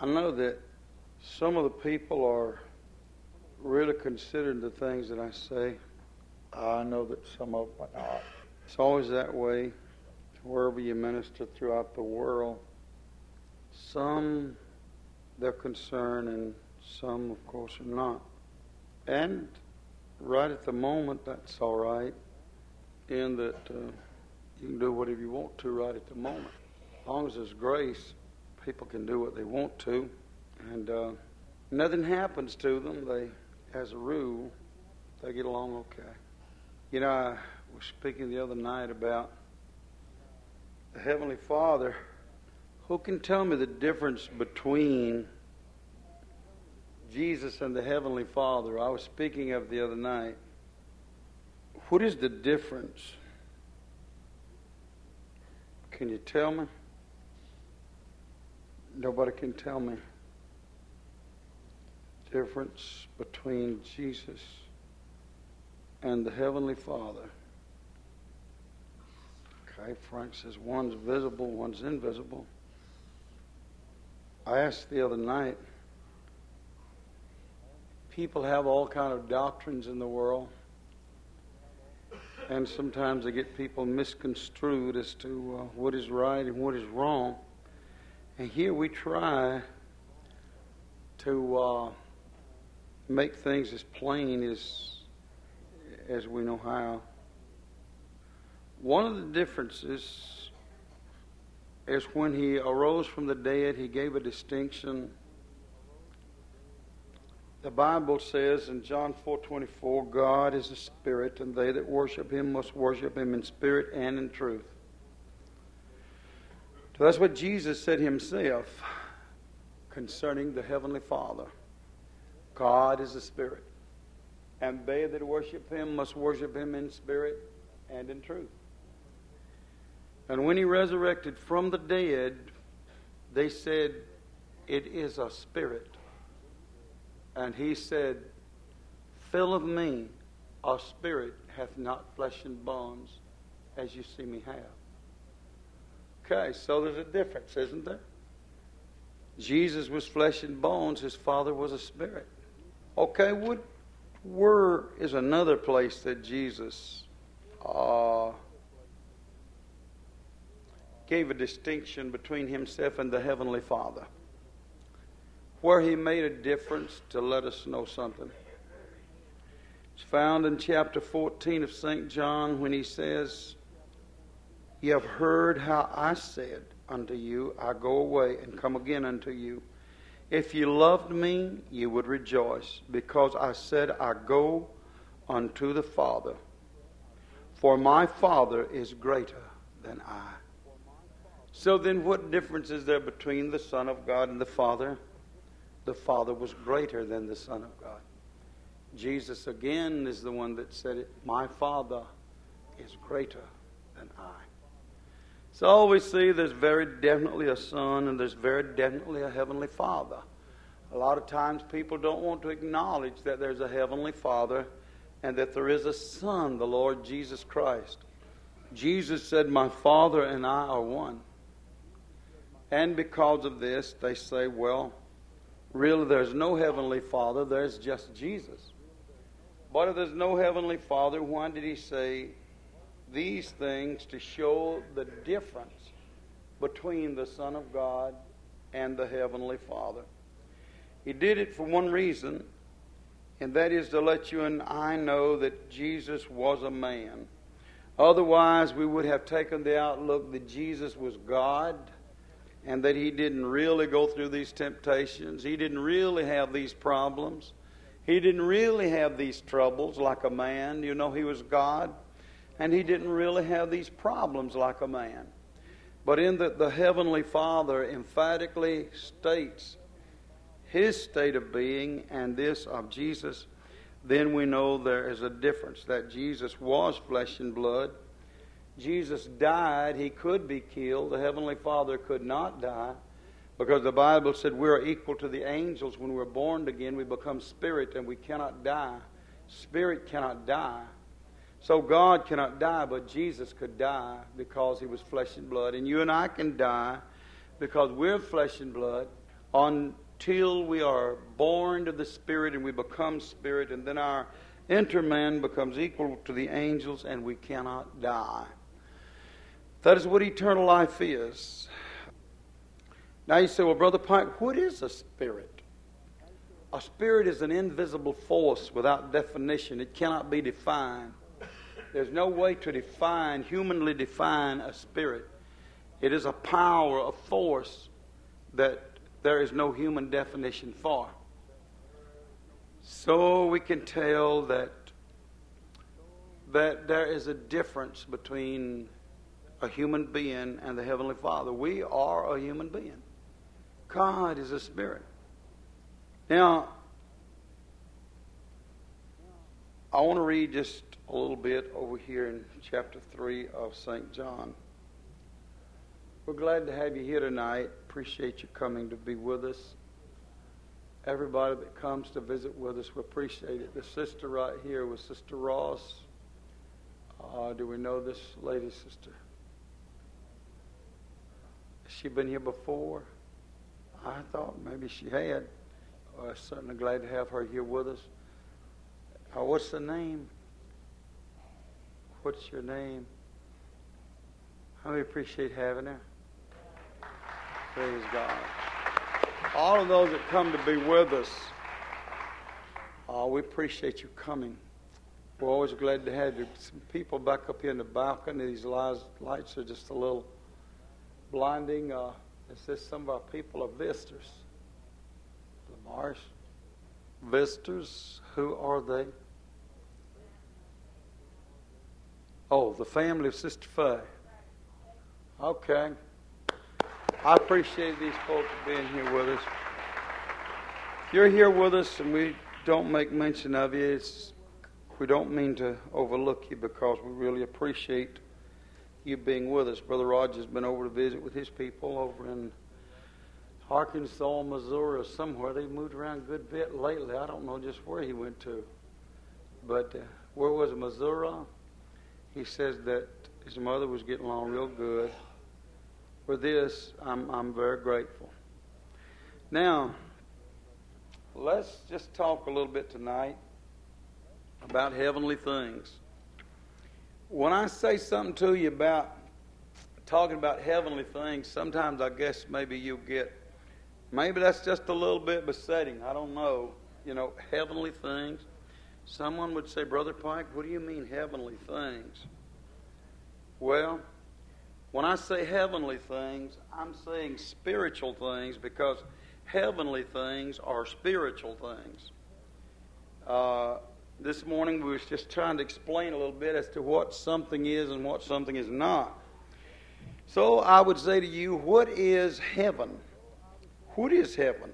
I know that some of the people are really considering the things that I say. I know that some of them are not. It's always that way wherever you minister throughout the world. Some they're concerned and some, of course, are not. And right at the moment, that's all right, in that you can do whatever you want to right at the moment. As long as there's grace, people can do what they want to, and nothing happens to them. They, as a rule, they get along okay. You know, I was speaking the other night about the Heavenly Father. Who can tell me the difference between Jesus and the Heavenly Father? I was speaking of the other night. What is the difference? Can you tell me? Nobody can tell me. Difference between Jesus and the Heavenly Father. Okay, Frank says one's visible, one's invisible. I asked the other night, people have all kind of doctrines in the world, and sometimes they get people misconstrued as to what is right and what is wrong. And here we try to make things as plain as we know how. One of the differences is when he arose from the dead, he gave a distinction. The Bible says in John 4:24, God is a spirit, and they that worship him must worship him in spirit and in truth. So that's what Jesus said himself concerning the Heavenly Father. God is a spirit, and they that worship him must worship him in spirit and in truth. And when he resurrected from the dead, they said, it is a spirit. And he said, fill of me, a spirit hath not flesh and bones, as you see me have. Okay, so there's a difference, isn't there? Jesus was flesh and bones, his Father was a spirit. Okay, where is another place that Jesus gave a distinction between himself and the Heavenly Father, where he made a difference to let us know something? It's found in chapter 14 of St. John when he says, ye have heard how I said unto you, I go away and come again unto you. If you loved me, you would rejoice, because I said, I go unto the Father. For my Father is greater than I. So then what difference is there between the Son of God and the Father? The Father was greater than the Son of God. Jesus again is the one that said it. My Father is greater than I. So we see there's very definitely a Son and there's very definitely a Heavenly Father. A lot of times people don't want to acknowledge that there's a Heavenly Father and that there is a Son, the Lord Jesus Christ. Jesus said, my Father and I are one. And because of this, they say, well, really there's no Heavenly Father, there's just Jesus. But if there's no Heavenly Father, why did he say these things? To show the difference between the Son of God and the Heavenly Father. He did it for one reason, and that is to let you and I know that Jesus was a man. Otherwise, we would have taken the outlook that Jesus was God, and that he didn't really go through these temptations. He didn't really have these problems. He didn't really have these troubles like a man. You know, he was God. And he didn't really have these problems like a man. But in that the Heavenly Father emphatically states his state of being and this of Jesus, then we know there is a difference. That Jesus was flesh and blood. Jesus died. He could be killed. The Heavenly Father could not die, because the Bible said we are equal to the angels. When we're born again, we become spirit and we cannot die. Spirit cannot die. So God cannot die, but Jesus could die because he was flesh and blood. And you and I can die because we're flesh and blood. until we are born to the Spirit and we become Spirit, and then our inner man becomes equal to the angels and we cannot die. That is what eternal life is. Now you say, well, Brother Pike, what is a spirit? A spirit is an invisible force without definition. It cannot be defined. There's no way to define, humanly define a spirit. It is a power, a force that there is no human definition for. So we can tell that there is a difference between a human being and the Heavenly Father. We are a human being. God is a spirit. Now, I want to read just a little bit over here in chapter 3 of St. John. We're glad to have you here tonight. Appreciate you coming to be with us. Everybody that comes to visit with us, we appreciate it. The sister right here was Sister Ross. Do we know this lady, sister? Has she been here before? I thought maybe she had. I'm certainly glad to have her here with us. What's the name? What's your name? We appreciate having her. Praise God. All of those that come to be with us, we appreciate you coming. We're always glad to have you. Some people back up here in the balcony. These lights are just a little blinding. It says some of our people are visitors. Lamarsh. Visitors, who are they? Oh, the family of Sister Faye. Okay. I appreciate these folks being here with us. If you're here with us and we don't make mention of you, we don't mean to overlook you because we really appreciate you being with us. Brother Roger's been over to visit with his people over in Arkansas, Missouri, or somewhere. They've moved around a good bit lately. I don't know just where he went to. But where was it, Missouri? He says that his mother was getting along real good. For this, I'm very grateful. Now, let's just talk a little bit tonight about heavenly things. When I say something to you about talking about heavenly things, sometimes I guess maybe you get, maybe that's just a little bit besetting. I don't know. You know, heavenly things. Someone would say, Brother Pike, what do you mean heavenly things? Well, when I say heavenly things, I'm saying spiritual things because heavenly things are spiritual things. This morning we was just trying to explain a little bit as to what something is and what something is not. So I would say to you, what is heaven? What is heaven?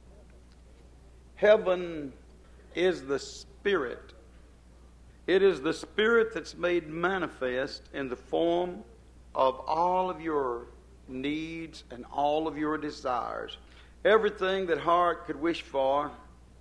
Heaven is the Spirit. It is the Spirit that's made manifest in the form of all of your needs and all of your desires. Everything that heart could wish for,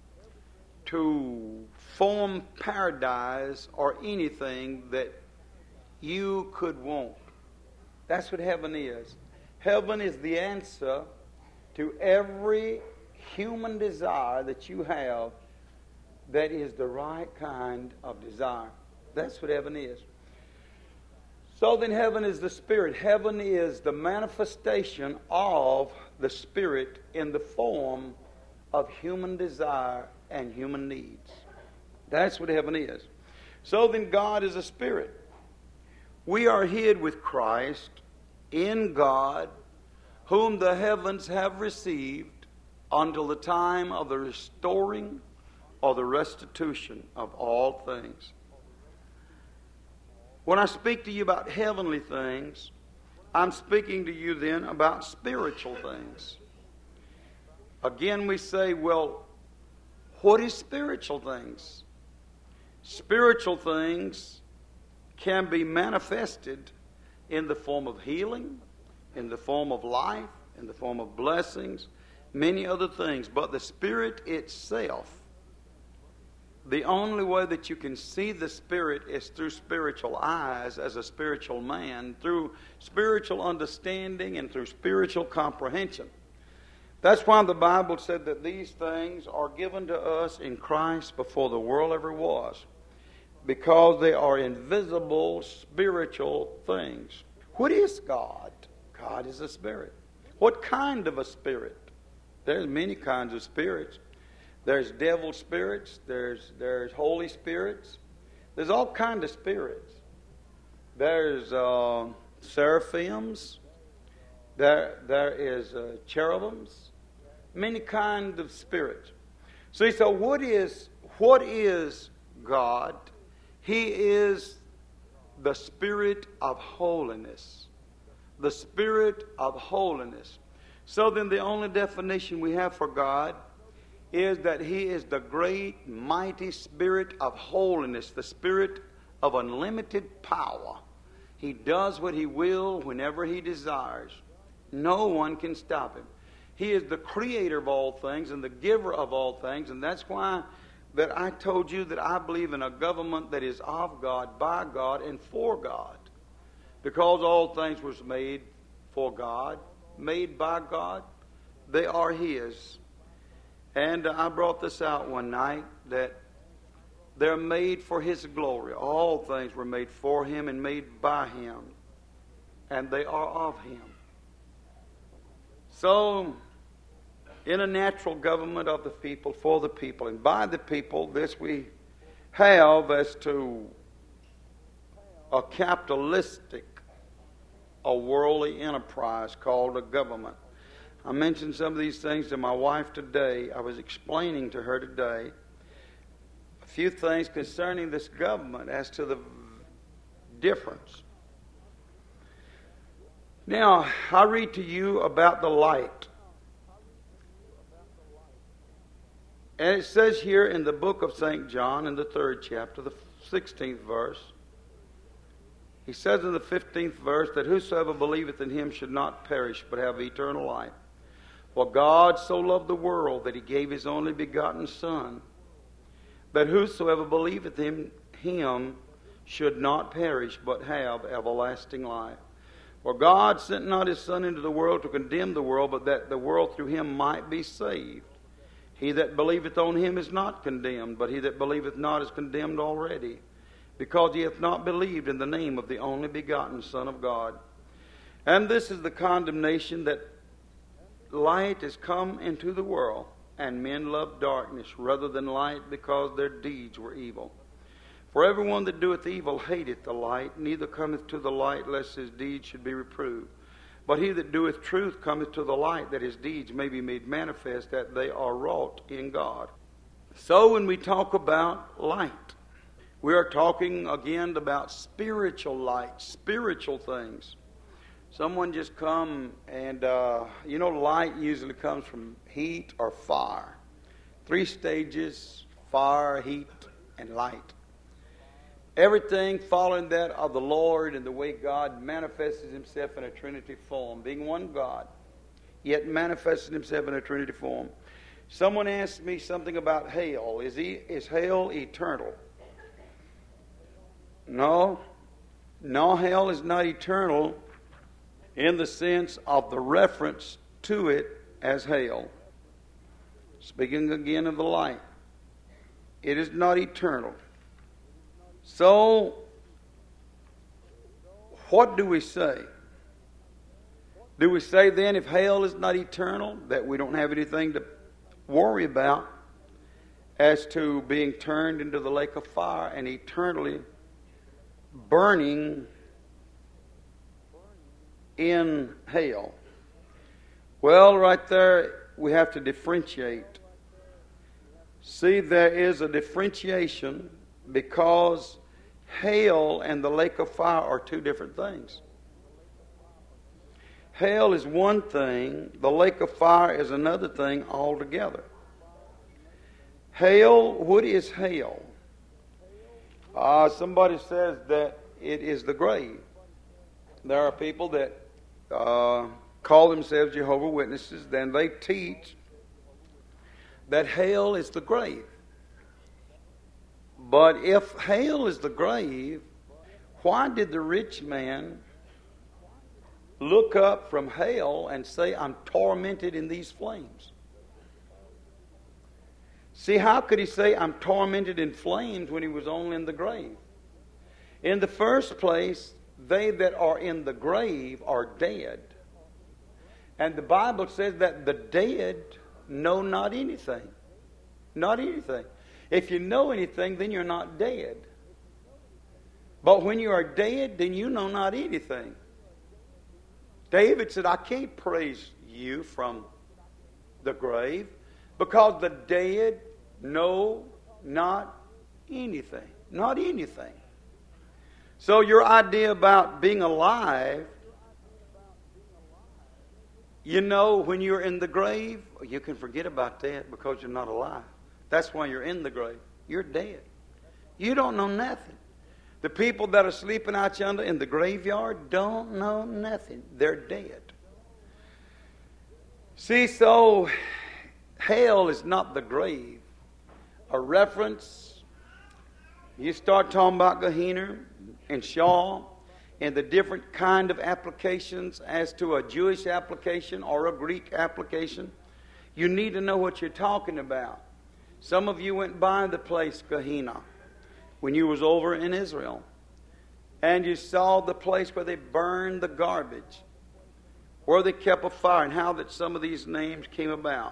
to form paradise or anything that you could want. That's what heaven is. Heaven is the answer to every human desire that you have that is the right kind of desire. That's what heaven is. So then heaven is the Spirit. Heaven is the manifestation of the Spirit in the form of human desire and human needs. That's what heaven is. So then God is a Spirit. We are hid with Christ in God, whom the heavens have received until the time of the restoring or the restitution of all things. When I speak to you about heavenly things, I'm speaking to you then about spiritual things. Again, we say, well, what is spiritual things? Spiritual things can be manifested in the form of healing, in the form of life, in the form of blessings, many other things. But the Spirit itself, the only way that you can see the Spirit is through spiritual eyes as a spiritual man, through spiritual understanding and through spiritual comprehension. That's why the Bible said that these things are given to us in Christ before the world ever was, because they are invisible spiritual things. What is God? God is a spirit. What kind of a spirit? There's many kinds of spirits. There's devil spirits. There's holy spirits. There's all kinds of spirits. There's seraphims. There is cherubims. Many kinds of spirits. See, so what is God? He is the Spirit of holiness. The Spirit of holiness. So then the only definition we have for God is that He is the great, mighty Spirit of holiness, the Spirit of unlimited power. He does what He will whenever He desires. No one can stop Him. He is the creator of all things and the giver of all things, and that's why that I told you that I believe in a government that is of God, by God, and for God. Because all things were made for God, made by God, they are His. And I brought this out one night, that they're made for His glory. All things were made for Him and made by Him, and they are of Him. So, in a natural government of the people, for the people, and by the people, this we have as to a capitalistic, a worldly enterprise called a government. I mentioned some of these things to my wife today. I was explaining to her today a few things concerning this government as to the difference. Now, I read to you about the light. And it says here in the book of St. John, in the 3rd chapter, the 16th verse, he says in the 15th verse that whosoever believeth in Him should not perish, but have eternal life. For God so loved the world that He gave His only begotten Son, that whosoever believeth in Him should not perish, but have everlasting life. For God sent not His Son into the world to condemn the world, but that the world through Him might be saved. He that believeth on Him is not condemned, but he that believeth not is condemned already, because he hath not believed in the name of the only begotten Son of God. And this is the condemnation, that light is come into the world, and men love darkness rather than light, because their deeds were evil. For everyone that doeth evil hateth the light, neither cometh to the light, lest his deeds should be reproved. But he that doeth truth cometh to the light, that his deeds may be made manifest, that they are wrought in God. So when we talk about light, we are talking again about spiritual light, spiritual things. Someone just come and, light usually comes from heat or fire. 3 stages: fire, heat, and light. Everything following that of the Lord and the way God manifests Himself in a Trinity form, being one God, yet manifesting Himself in a Trinity form. Someone asked me something about hell. Is hell eternal? No, hell is not eternal in the sense of the reference to it as hell. Speaking again of the light, it is not eternal. So, what do we say? Do we say then, if hell is not eternal, that we don't have anything to worry about as to being turned into the lake of fire and eternally burning in hell? Well, right there we have to differentiate. See, there is a differentiation, because hell and the lake of fire are 2 different things. Hell is one thing, the lake of fire is another thing altogether. Hell, what is hell? Somebody says that it is the grave. There are people that call themselves Jehovah's Witnesses, then they teach that hell is the grave. But if hell is the grave, why did the rich man look up from hell and say, I'm tormented in these flames? See, how could he say, I'm tormented in flames when he was only in the grave? In the first place, they that are in the grave are dead. And the Bible says that the dead know not anything. Not anything. If you know anything, then you're not dead. But when you are dead, then you know not anything. David said, I can't praise you from the grave because the dead know not anything. Not anything. So your idea about being alive, you know, when you're in the grave, you can forget about that because you're not alive. That's why you're in the grave. You're dead. You don't know nothing. The people that are sleeping out yonder in the graveyard don't know nothing. They're dead. See, so hell is not the grave. A reference, you start talking about Gehenna and Sheol and the different kind of applications as to a Jewish application or a Greek application, you need to know what you're talking about. Some of you went by the place Gehenna when you was over in Israel, and you saw the place where they burned the garbage, where they kept a fire, and how that some of these names came about.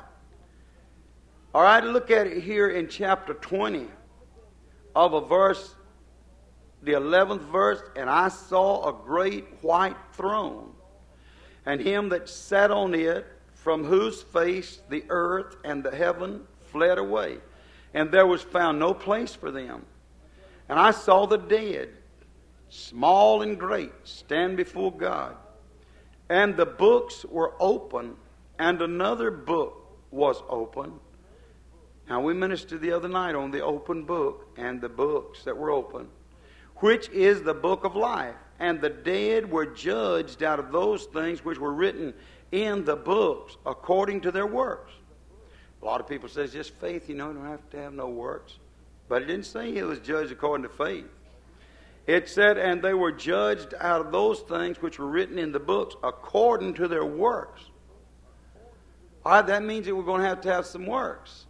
All right, look at it here in chapter 20 of a verse, the 11th verse. And I saw a great white throne, and him that sat on it, from whose face the earth and the heaven fled away, and there was found no place for them. And I saw the dead, small and great, stand before God. And the books were open, and another book was open. Now, we ministered the other night on the open book and the books that were open, which is the book of life. And the dead were judged out of those things which were written in the books according to their works. A lot of people say it's just faith, you don't have to have no works. But it didn't say it was judged according to faith. It said, and they were judged out of those things which were written in the books according to their works. All right, that means that we're going to have some works.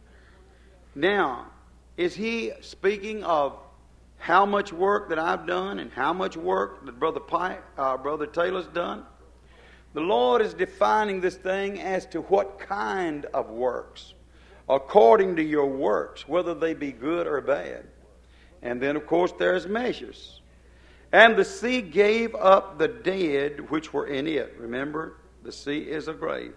Now, is he speaking of how much work that I've done and how much work that Brother Taylor's done? The Lord is defining this thing as to what kind of works, according to your works, whether they be good or bad. And then, of course, there's measures. And the sea gave up the dead which were in it. Remember, the sea is a grave.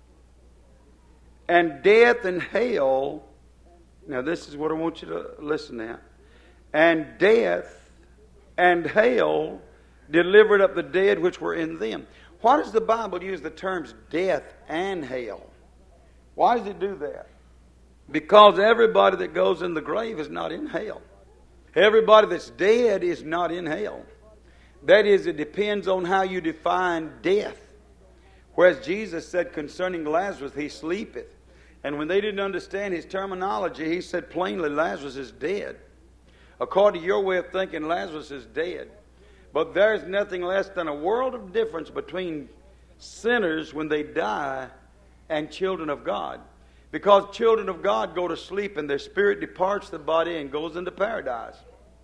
And death and hell, now this is what I want you to listen at. And death and hell delivered up the dead which were in them. Why does the Bible use the terms death and hell? Why does it do that? Because everybody that goes in the grave is not in hell. Everybody that's dead is not in hell. That is, it depends on how you define death. Whereas Jesus said concerning Lazarus, he sleepeth. And when they didn't understand his terminology, he said plainly, Lazarus is dead. According to your way of thinking, Lazarus is dead. But there's nothing less than a world of difference between sinners when they die and children of God. Because children of God go to sleep and their spirit departs the body and goes into paradise.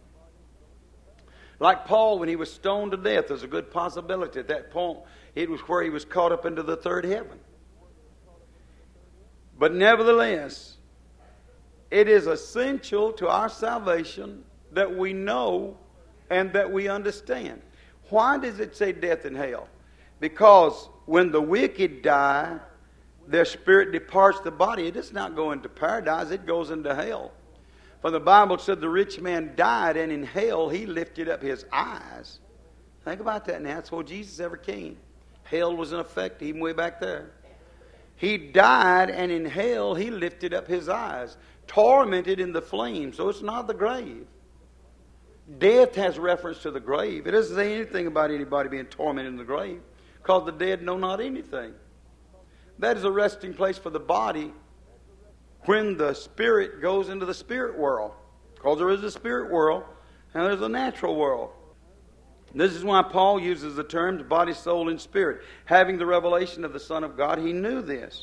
Like Paul, when he was stoned to death, there's a good possibility at that point it was where he was caught up into the third heaven. But nevertheless, it is essential to our salvation that we know and that we understand. Why does it say death and hell? Because when the wicked die, their spirit departs the body. It does not go into paradise, it goes into hell. For the Bible said the rich man died, and in hell he lifted up his eyes. Think about that now. That's where Jesus ever came. Hell was in effect even way back there. He died, and in hell he lifted up his eyes, tormented in the flames. So it's not the grave. Death has reference to the grave. It doesn't say anything about anybody being tormented in the grave, because the dead know not anything. That is a resting place for the body when the spirit goes into the spirit world. Because there is a spirit world and there's a natural world. This is why Paul uses the terms body, soul, and spirit. Having the revelation of the Son of God, he knew this.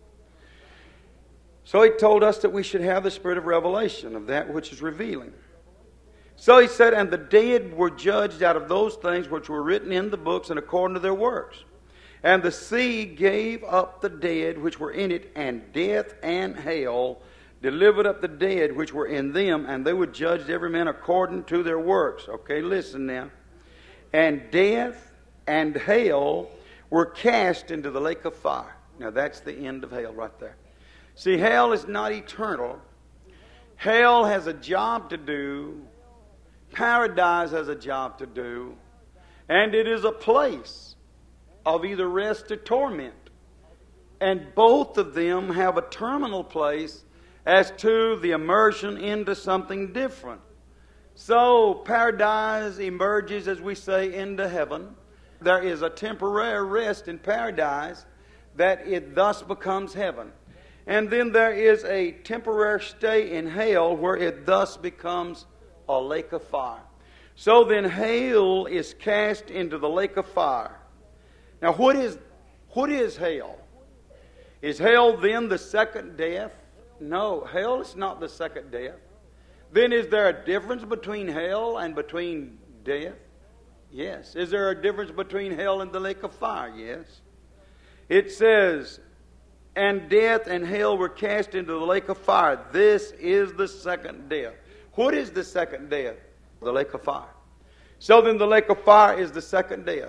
So he told us that we should have the spirit of revelation, of that which is revealing. So he said, and the dead were judged out of those things which were written in the books and according to their works. And the sea gave up the dead which were in it, and death and hell delivered up the dead which were in them, and they were judged every man according to their works. Okay, listen now. And death and hell were cast into the lake of fire. Now that's the end of hell right there. See, hell is not eternal. Hell has a job to do. Paradise has a job to do. And it is a place of either rest or torment. And both of them have a terminal place as to the immersion into something different. So paradise emerges, as we say, into heaven. There is a temporary rest in paradise that it thus becomes heaven. And then there is a temporary stay in hell where it thus becomes a lake of fire. So then hell is cast into the lake of fire. Now what is hell? Is hell then the second death? No, hell is not the second death. Then is there a difference between hell and between death? Yes. Is there a difference between hell and the lake of fire? Yes. It says, and death and hell were cast into the lake of fire. This is the second death. What is the second death? The lake of fire. So then the lake of fire is the second death.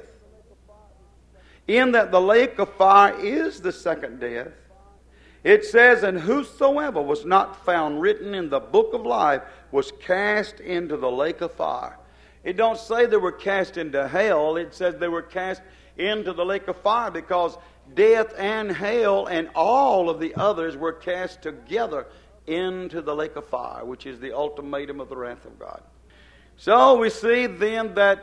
In that the lake of fire is the second death, it says, and whosoever was not found written in the book of life was cast into the lake of fire. It don't say they were cast into hell. It says they were cast into the lake of fire, because death and hell and all of the others were cast together into the lake of fire, which is the ultimatum of the wrath of God. So we see then that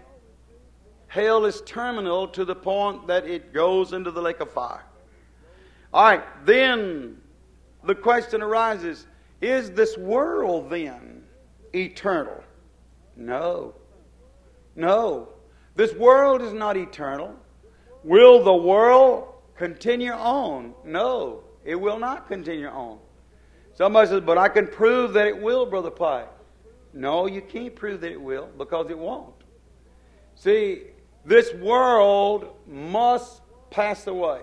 hell is terminal to the point that it goes into the lake of fire. All right, then the question arises, is this world then eternal? No. No. This world is not eternal. Will the world continue on? No, it will not continue on. Somebody says, but I can prove that it will, Brother Pike. No, you can't prove that it will, because it won't. See, this world must pass away.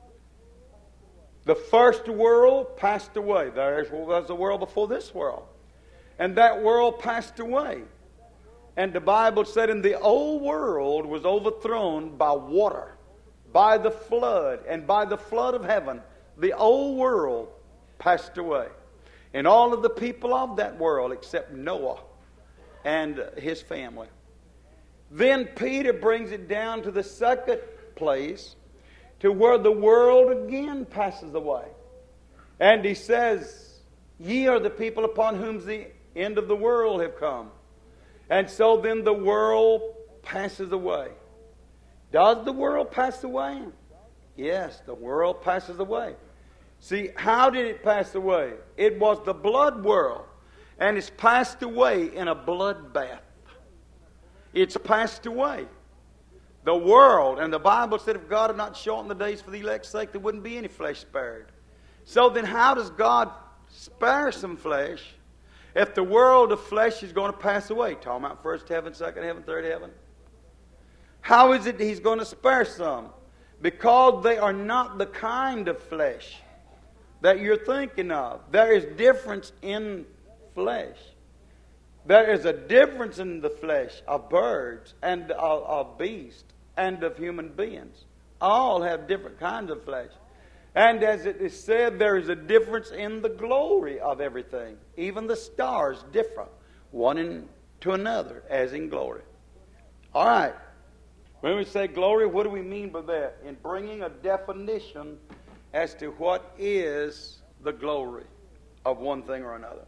The first world passed away. There was a world before this world. And that world passed away. And the Bible said, in the old world was overthrown by water, by the flood, and by the flood of heaven, the old world passed away. And all of the people of that world except Noah and his family. Then Peter brings it down to the second place, to where the world again passes away. And he says, ye are the people upon whom the end of the world have come. And so then the world passes away. Does the world pass away? Yes, the world passes away. See, how did it pass away? It was the blood world. And it's passed away in a bloodbath. It's passed away. The world, and the Bible said if God had not shortened the days for the elect's sake, there wouldn't be any flesh spared. So then how does God spare some flesh if the world of flesh is going to pass away? Talking about first heaven, second heaven, third heaven. How is it He's going to spare some? Because they are not the kind of flesh that you're thinking of. There is difference in flesh. There is a difference in the flesh of birds and of beasts and of human beings. All have different kinds of flesh. And as it is said, there is a difference in the glory of everything. Even the stars differ one to another as in glory. All right. When we say glory, what do we mean by that? In bringing a definition as to what is the glory of one thing or another.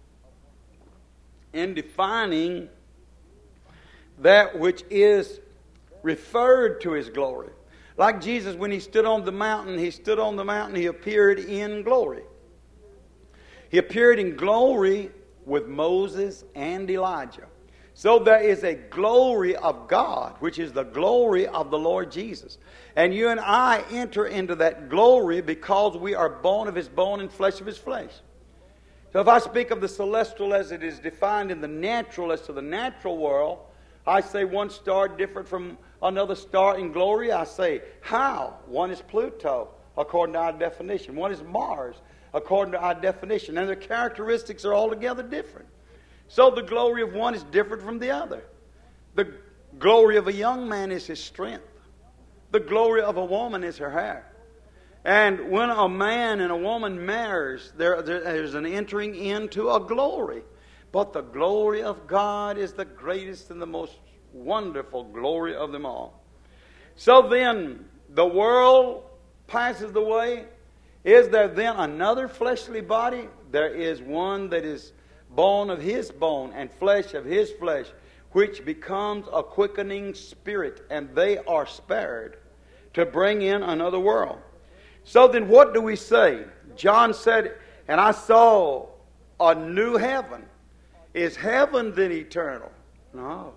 In defining that which is referred to as glory. Like Jesus, when He stood on the mountain, He appeared in glory. He appeared in glory with Moses and Elijah. So there is a glory of God, which is the glory of the Lord Jesus. And you and I enter into that glory because we are bone of His bone and flesh of His flesh. So if I speak of the celestial as it is defined in the natural, as to the natural world, I say one star different from another star in glory. I say, how? One is Pluto, according to our definition. One is Mars, according to our definition. And their characteristics are altogether different. So the glory of one is different from the other. The glory of a young man is his strength. The glory of a woman is her hair. And when a man and a woman marries, there's an entering into a glory. But the glory of God is the greatest and the most wonderful glory of them all. So then, the world passes away. Is there then another fleshly body? There is one that is bone of His bone and flesh of His flesh, which becomes a quickening spirit, and they are spared to bring in another world. So then what do we say? John said, and I saw a new heaven. Is heaven then eternal? No.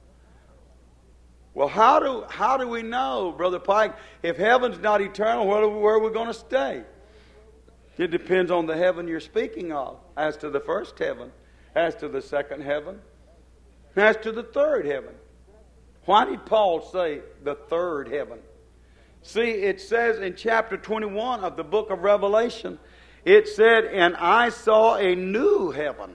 Well, how do we know, Brother Pike, if heaven's not eternal, where are we going to stay? It depends on the heaven you're speaking of, as to the first heaven, as to the second heaven, as to the third heaven. Why did Paul say the third heaven? See, it says in chapter 21 of the book of Revelation, it said, and I saw a new heaven.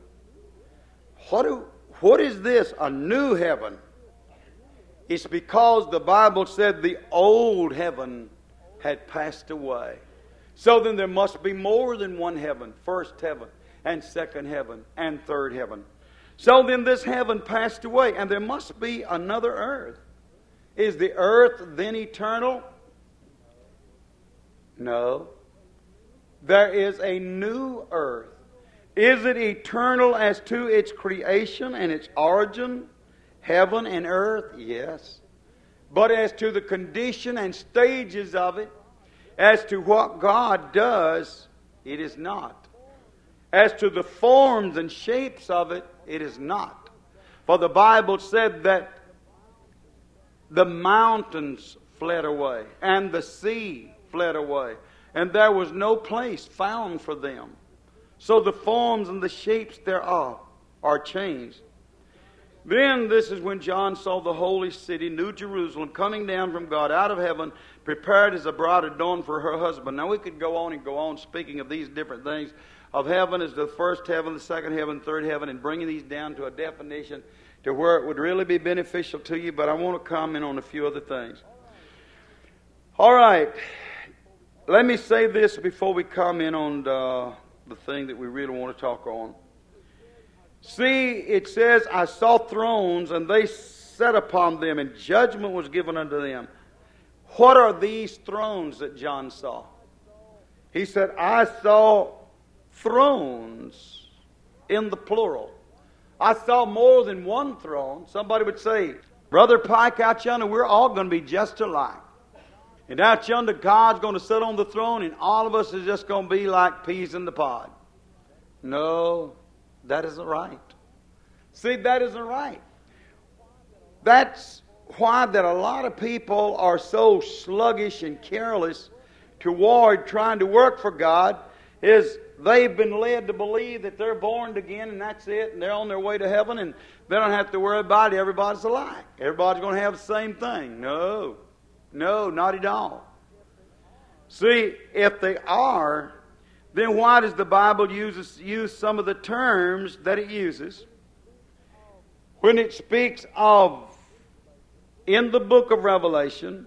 What is this, a new heaven? It's because the Bible said the old heaven had passed away. So then there must be more than one heaven, first heaven and second heaven and third heaven. So then this heaven passed away, and there must be another earth. Is the earth then eternal? No. There is a new earth. Is it eternal as to its creation and its origin? Heaven and earth? Yes. But as to the condition and stages of it, as to what God does, it is not. As to the forms and shapes of it, it is not. For the Bible said that the mountains fled away, and the sea fled away, and there was no place found for them. So the forms and the shapes thereof are changed. Then this is when John saw the holy city, New Jerusalem, coming down from God out of heaven, prepared as a bride adorned for her husband. Now we could go on and go on speaking of these different things, of heaven as the first heaven, the second heaven, third heaven, and bringing these down to a definition to where it would really be beneficial to you, but I want to comment on a few other things. All right. Let me say this before we comment on the thing that we really want to talk on. See, it says, I saw thrones, and they sat upon them, and judgment was given unto them. What are these thrones that John saw? He said, I saw thrones in the plural. I saw more than one throne. Somebody would say, Brother Pike, out yonder, we're all going to be just alike. And out yonder, God's going to sit on the throne, and all of us is just going to be like peas in the pod. No, that isn't right. See, that isn't right. That's why that a lot of people are so sluggish and careless toward trying to work for God, is they've been led to believe that they're born again and that's it, and they're on their way to heaven, and they don't have to worry about it. Everybody's alike. Everybody's going to have the same thing. No, not at all. See, if they are, then why does the Bible use some of the terms that it uses when it speaks of, in the book of Revelation,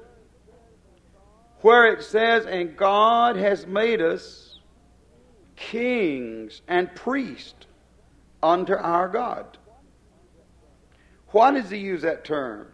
where it says, and God has made us kings and priests unto our God. Why does he use that term?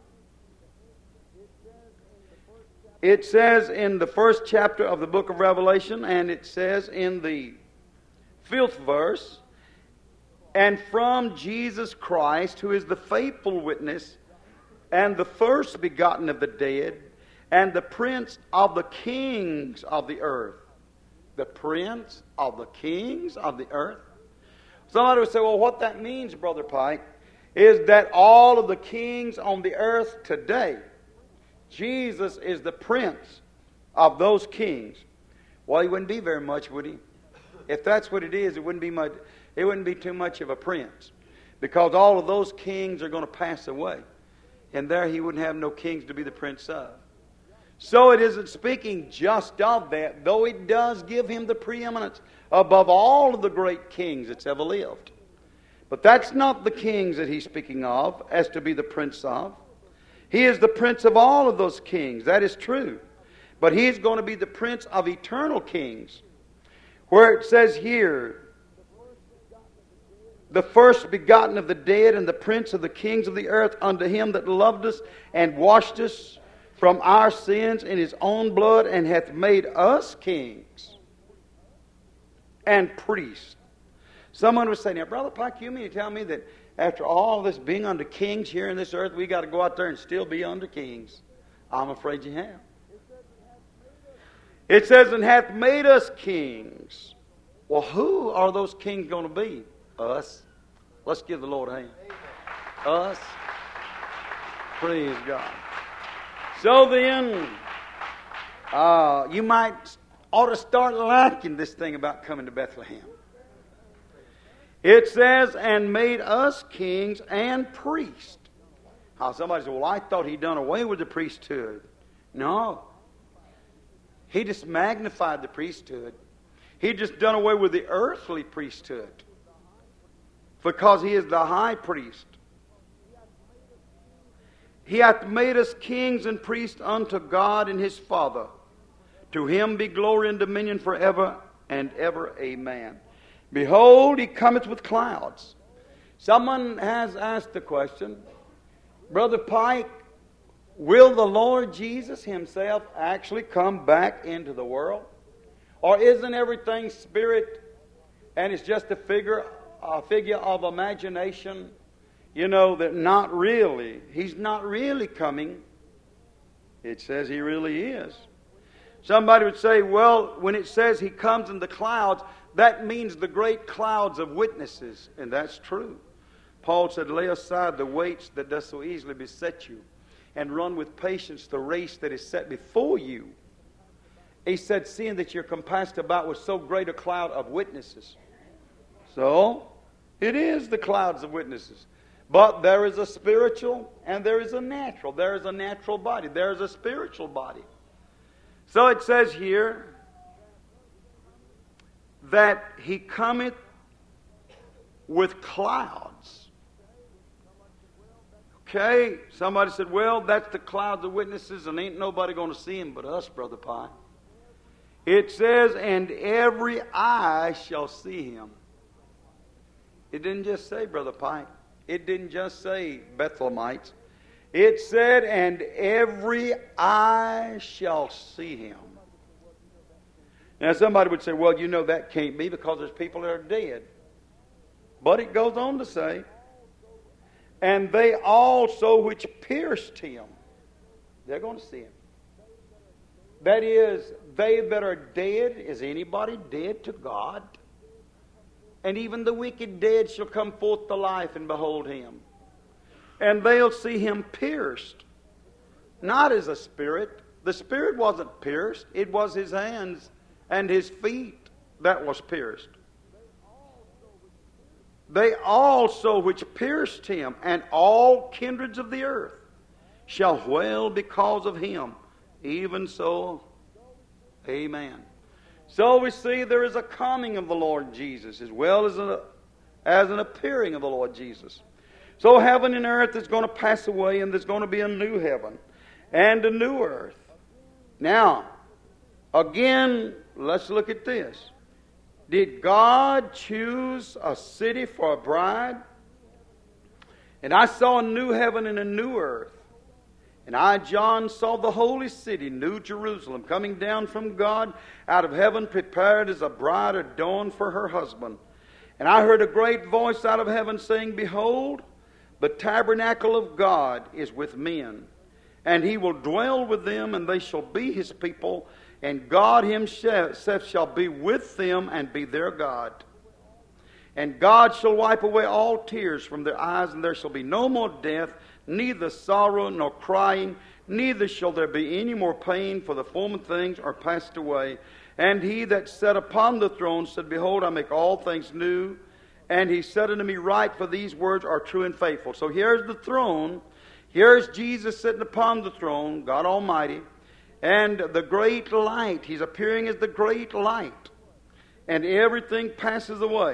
It says in the first chapter of the book of Revelation, and it says in the 5th verse, and from Jesus Christ, who is the faithful witness, and the first begotten of the dead, and the prince of the kings of the earth. The prince of the kings of the earth? Somebody would say, well, what that means, Brother Pike, is that all of the kings on the earth today, Jesus is the prince of those kings. Well, he wouldn't be very much, would he? If that's what it is, it wouldn't be much. It wouldn't be too much of a prince, because all of those kings are going to pass away, and there he wouldn't have no kings to be the prince of. So it isn't speaking just of that, though it does give him the preeminence above all of the great kings that's ever lived. But that's not the kings that he's speaking of as to be the prince of. He is the prince of all of those kings. That is true. But he's going to be the prince of eternal kings. Where it says here, the first begotten of the dead and the prince of the kings of the earth, unto him that loved us and washed us from our sins in his own blood, and hath made us kings and priests. Someone would say, now, Brother Pike, you mean to tell me that after all this being under kings here in this earth, we got to go out there and still be under kings? I'm afraid you have. It says, and hath made us kings. Well, who are those kings going to be? Us. Let's give the Lord a hand. Us. Praise God. So then, you ought to start liking this thing about coming to Bethlehem. It says, and made us kings and priests. Somebody said, well, I thought he'd done away with the priesthood. No. He just magnified the priesthood. He just done away with the earthly priesthood, because he is the high priest. He hath made us kings and priests unto God and his Father. To him be glory and dominion forever and ever. Amen. Behold, he cometh with clouds. Someone has asked the question, Brother Pike, will the Lord Jesus himself actually come back into the world? Or isn't everything spirit and it's just a figure of imagination? You know, that not really, he's not really coming. It says he really is. Somebody would say, well, when it says he comes in the clouds, that means the great clouds of witnesses. And that's true. Paul said, lay aside the weights that does so easily beset you, and run with patience the race that is set before you. He said, seeing that you're compassed about with so great a cloud of witnesses. So, it is the clouds of witnesses. But there is a spiritual and there is a natural. There is a natural body. There is a spiritual body. So it says here that he cometh with clouds. Okay, somebody said, well, that's the clouds of witnesses and ain't nobody going to see him but us, Brother Pye. It says, and every eye shall see him. It didn't just say, Brother Pike. It didn't just say Bethlehemites. It said, and every eye shall see him. Now somebody would say, well, you know that can't be because there's people that are dead. But it goes on to say, and they also which pierced him, they're going to see him. That is, they that are dead, is anybody dead to God? And even the wicked dead shall come forth to life and behold him. And they'll see him pierced. Not as a spirit. The spirit wasn't pierced. It was his hands and his feet that was pierced. They also which pierced him, and all kindreds of the earth shall wail because of him. Even so, amen. So we see there is a coming of the Lord Jesus as well as an appearing of the Lord Jesus. So heaven and earth is going to pass away, and there's going to be a new heaven and a new earth. Now, again, let's look at this. Did God choose a city for a bride? And I saw a new heaven and a new earth. And I, John, saw the holy city, New Jerusalem, coming down from God out of heaven, prepared as a bride adorned for her husband. And I heard a great voice out of heaven saying, behold, the tabernacle of God is with men, and he will dwell with them, and they shall be his people, and God himself shall be with them and be their God. And God shall wipe away all tears from their eyes, and there shall be no more death, neither sorrow nor crying, neither shall there be any more pain, for the former things are passed away. And he that sat upon the throne said, Behold, I make all things new. And he said unto me, Write, for these words are true and faithful. So here's the throne. Here's Jesus sitting upon the throne, God Almighty. And the great light, He's appearing as the great light. And everything passes away.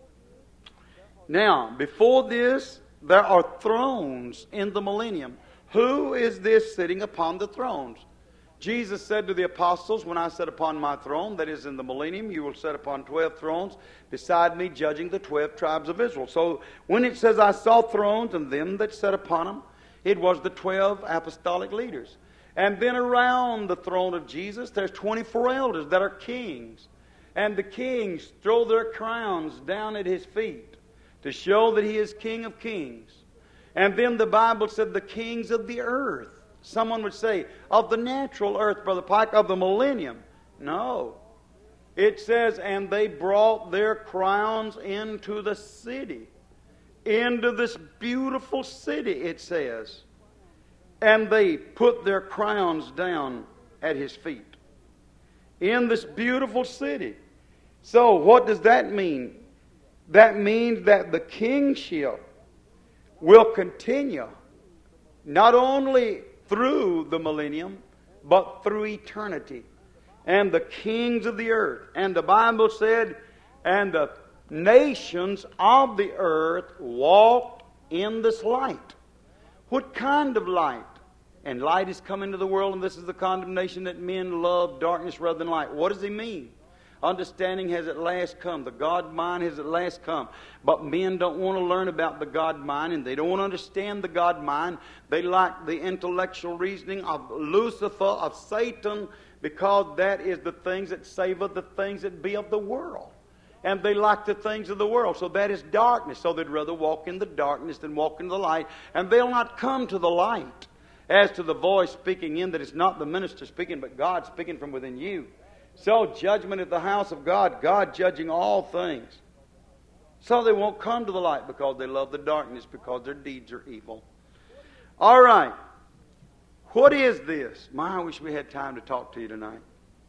Now, before this, there are thrones in the millennium. Who is this sitting upon the thrones? Jesus said to the apostles, When I sit upon my throne, that is in the millennium, you will sit upon 12 thrones beside me, judging the 12 tribes of Israel. So when it says, I saw thrones and them that sat upon them, it was the 12 apostolic leaders. And then around the throne of Jesus, there's 24 elders that are kings. And the kings throw their crowns down at His feet to show that He is King of kings. And then the Bible said the kings of the earth. Someone would say, of the natural earth, Brother Pike, of the millennium. No. It says, and they brought their crowns into the city. Into this beautiful city, it says. And they put their crowns down at His feet. In this beautiful city. So what does that mean? That means that the kingship will continue not only through the millennium, but through eternity. And the kings of the earth. And the Bible said, and the nations of the earth walked in this light. What kind of light? And light is come into the world, and this is the condemnation that men love darkness rather than light. What does He mean? Understanding has at last come. The God mind has at last come. But men don't want to learn about the God mind, and they don't want to understand the God mind. They like the intellectual reasoning of Lucifer, of Satan, because that is the things that savor the things that be of the world. And they like the things of the world. So that is darkness. So they'd rather walk in the darkness than walk in the light. And they'll not come to the light. As to the voice speaking in, that it's not the minister speaking, but God speaking from within you. So judgment at the house of God, God judging all things. So they won't come to the light because they love the darkness, because their deeds are evil. All right. What is this? My, I wish we had time to talk to you tonight.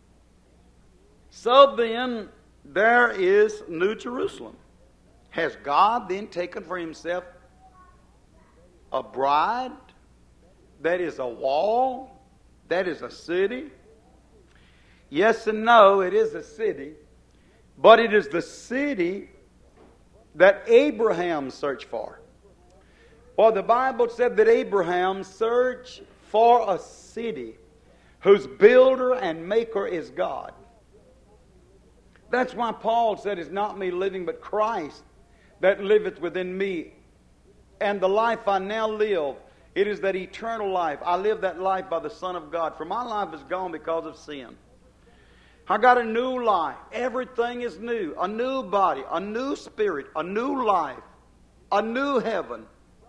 So then, there is New Jerusalem. Has God then taken for Himself a bride? That is a wall? That is a city? Yes and no, it is a city. But it is the city that Abraham searched for. For the Bible said that Abraham searched for a city whose builder and maker is God. That's why Paul said, It's not me living, but Christ that liveth within me. And the life I now live, it is that eternal life. I live that life by the Son of God. For my life is gone because of sin. I got a new life. Everything is new. A new body, a new spirit, a new life, a new heaven.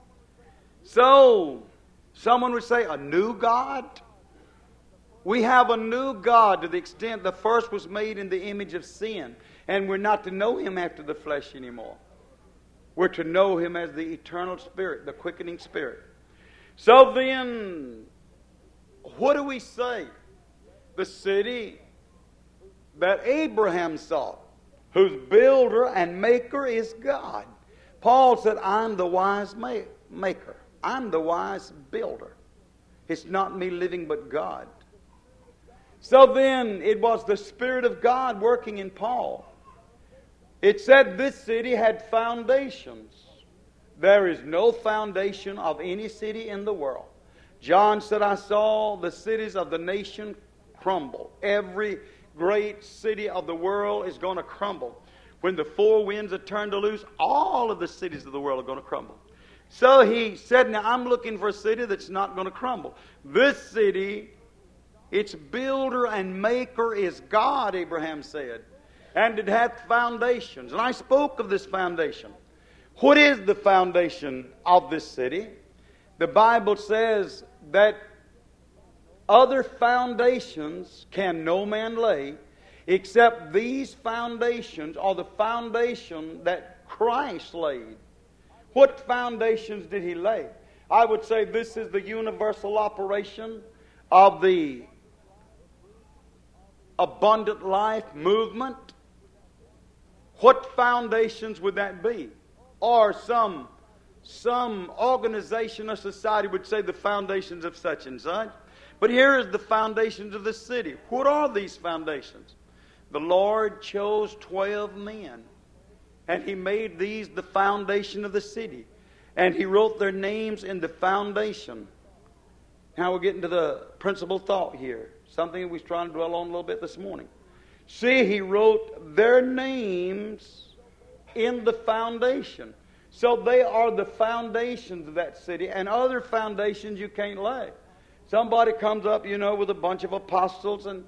So, someone would say, a new God? We have a new God to the extent the first was made in the image of sin. And we're not to know Him after the flesh anymore. We're to know Him as the eternal spirit, the quickening spirit. So then, what do we say? The city that Abraham saw, whose builder and maker is God. Paul said, I'm the wise maker. I'm the wise builder. It's not me living, but God. So then, it was the Spirit of God working in Paul. It said this city had foundations. There is no foundation of any city in the world. John said, I saw the cities of the nation crumble. Every great city of the world is going to crumble. When the four winds are turned loose, all of the cities of the world are going to crumble. So he said, now I'm looking for a city that's not going to crumble. This city, its builder and maker is God, Abraham said. And it hath foundations. And I spoke of this foundation. What is the foundation of this city? The Bible says that other foundations can no man lay, except these foundations are the foundation that Christ laid. What foundations did He lay? I would say this is the universal operation of the abundant life movement. What foundations would that be? Or some organization or society would say the foundations of such and such. But here is the foundations of the city. What are these foundations? The Lord chose 12 men, and He made these the foundation of the city. And He wrote their names in the foundation. Now we're getting to the principal thought here. Something we was trying to dwell on a little bit this morning. See, He wrote their names in the foundation. So they are the foundations of that city, and other foundations you can't lay. Somebody comes up, with a bunch of apostles, and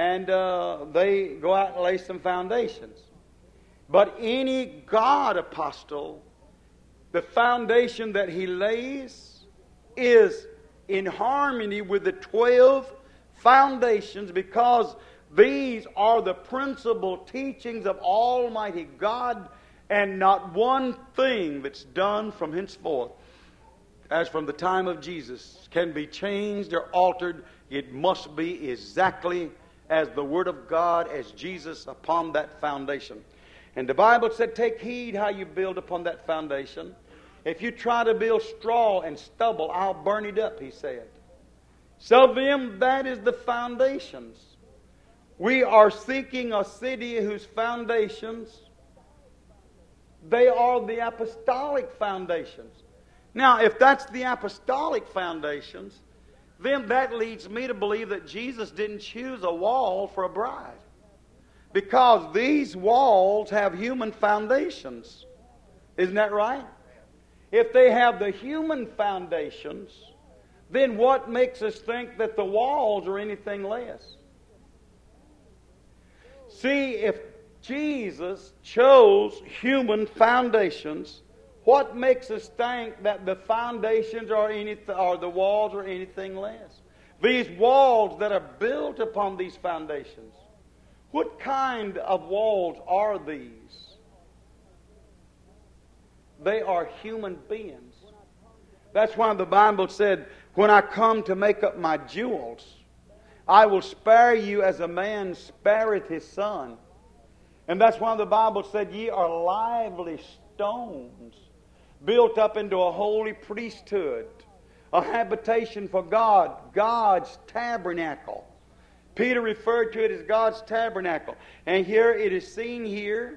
they go out and lay some foundations. But any God apostle, the foundation that he lays is in harmony with the 12 foundations, because these are the principal teachings of Almighty God, and not one thing that's done from henceforth, as from the time of Jesus, can be changed or altered. It must be exactly as the Word of God, as Jesus upon that foundation. And the Bible said, take heed how you build upon that foundation. If you try to build straw and stubble, I'll burn it up, He said. So then, that is the foundations. We are seeking a city whose foundations, they are the apostolic foundations. Now, if that's the apostolic foundations, then that leads me to believe that Jesus didn't choose a wall for a bride, because these walls have human foundations. Isn't that right? If they have the human foundations, then what makes us think that the walls are anything less? See, if Jesus chose human foundations, what makes us think that the foundations or the walls are anything less? These walls that are built upon these foundations, what kind of walls are these? They are human beings. That's why the Bible said, when I come to make up my jewels, I will spare you as a man spareth his son. And that's why the Bible said, ye are lively stones, built up into a holy priesthood, a habitation for God, God's tabernacle. Peter referred to it as God's tabernacle. And here it is seen here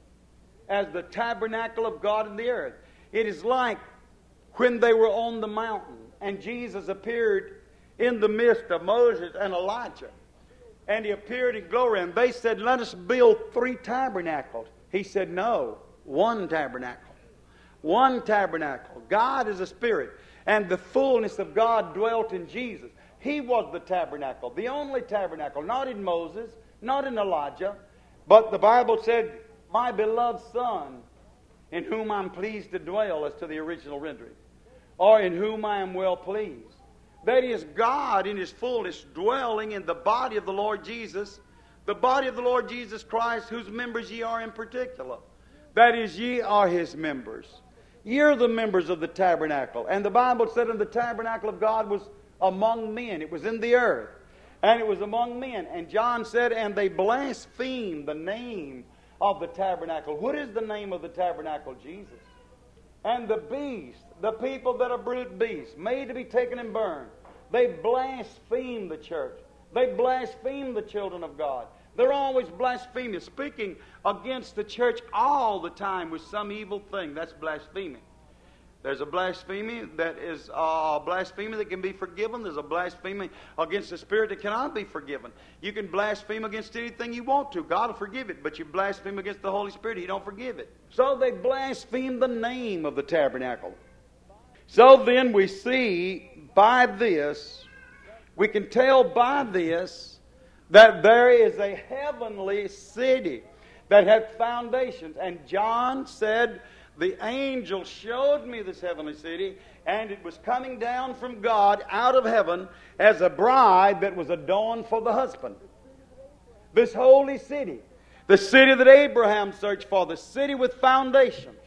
as the tabernacle of God in the earth. It is like when they were on the mountain and Jesus appeared in the midst of Moses and Elijah. And He appeared in glory, and they said, let us build 3 tabernacles. He said, no, one tabernacle. One tabernacle. God is a spirit, and the fullness of God dwelt in Jesus. He was the tabernacle, the only tabernacle, not in Moses, not in Elijah, but the Bible said, my beloved Son, in whom I'm pleased to dwell, as to the original rendering, or in whom I am well pleased. That is, God in His fullness dwelling in the body of the Lord Jesus, the body of the Lord Jesus Christ, whose members ye are in particular. That is, ye are His members. Ye are the members of the tabernacle. And the Bible said, in the tabernacle of God was among men. It was in the earth. And it was among men. And John said, and they blasphemed the name of the tabernacle. What is the name of the tabernacle? Jesus. And the beast, the people that are brute beasts, made to be taken and burned, they blaspheme the church. They blaspheme the children of God. They're always blaspheming, speaking against the church all the time with some evil thing. That's blaspheming. There's a blasphemy that is a blasphemy that can be forgiven. There's a blasphemy against the Spirit that cannot be forgiven. You can blaspheme against anything you want to. God will forgive it. But you blaspheme against the Holy Spirit, He don't forgive it. So they blaspheme the name of the tabernacle. So then we see by this, we can tell by this, that there is a heavenly city that had foundations. And John said, the angel showed me this heavenly city, and it was coming down from God out of heaven as a bride that was adorned for the husband. This holy city. The city that Abraham searched for, the city with foundations.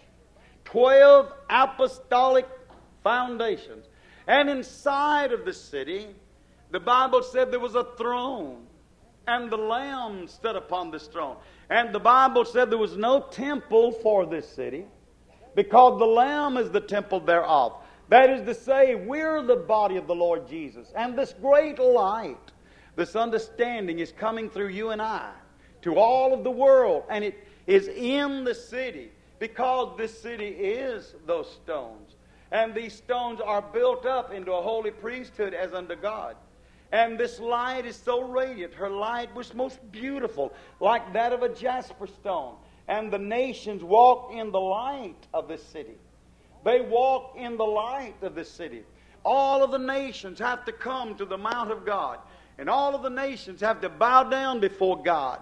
12 apostolic foundations. And inside of the city, the Bible said there was a throne, and the Lamb stood upon this throne. And the Bible said there was no temple for this city, because the Lamb is the temple thereof. That is to say, we're the body of the Lord Jesus. And this great light, this understanding is coming through you and I to all of the world. And it is in the city, because this city is those stones. And these stones are built up into a holy priesthood as unto God. And this light is so radiant. Her light was most beautiful, like that of a jasper stone. And the nations walk in the light of this city. They walk in the light of this city. All of the nations have to come to the Mount of God. And all of the nations have to bow down before God.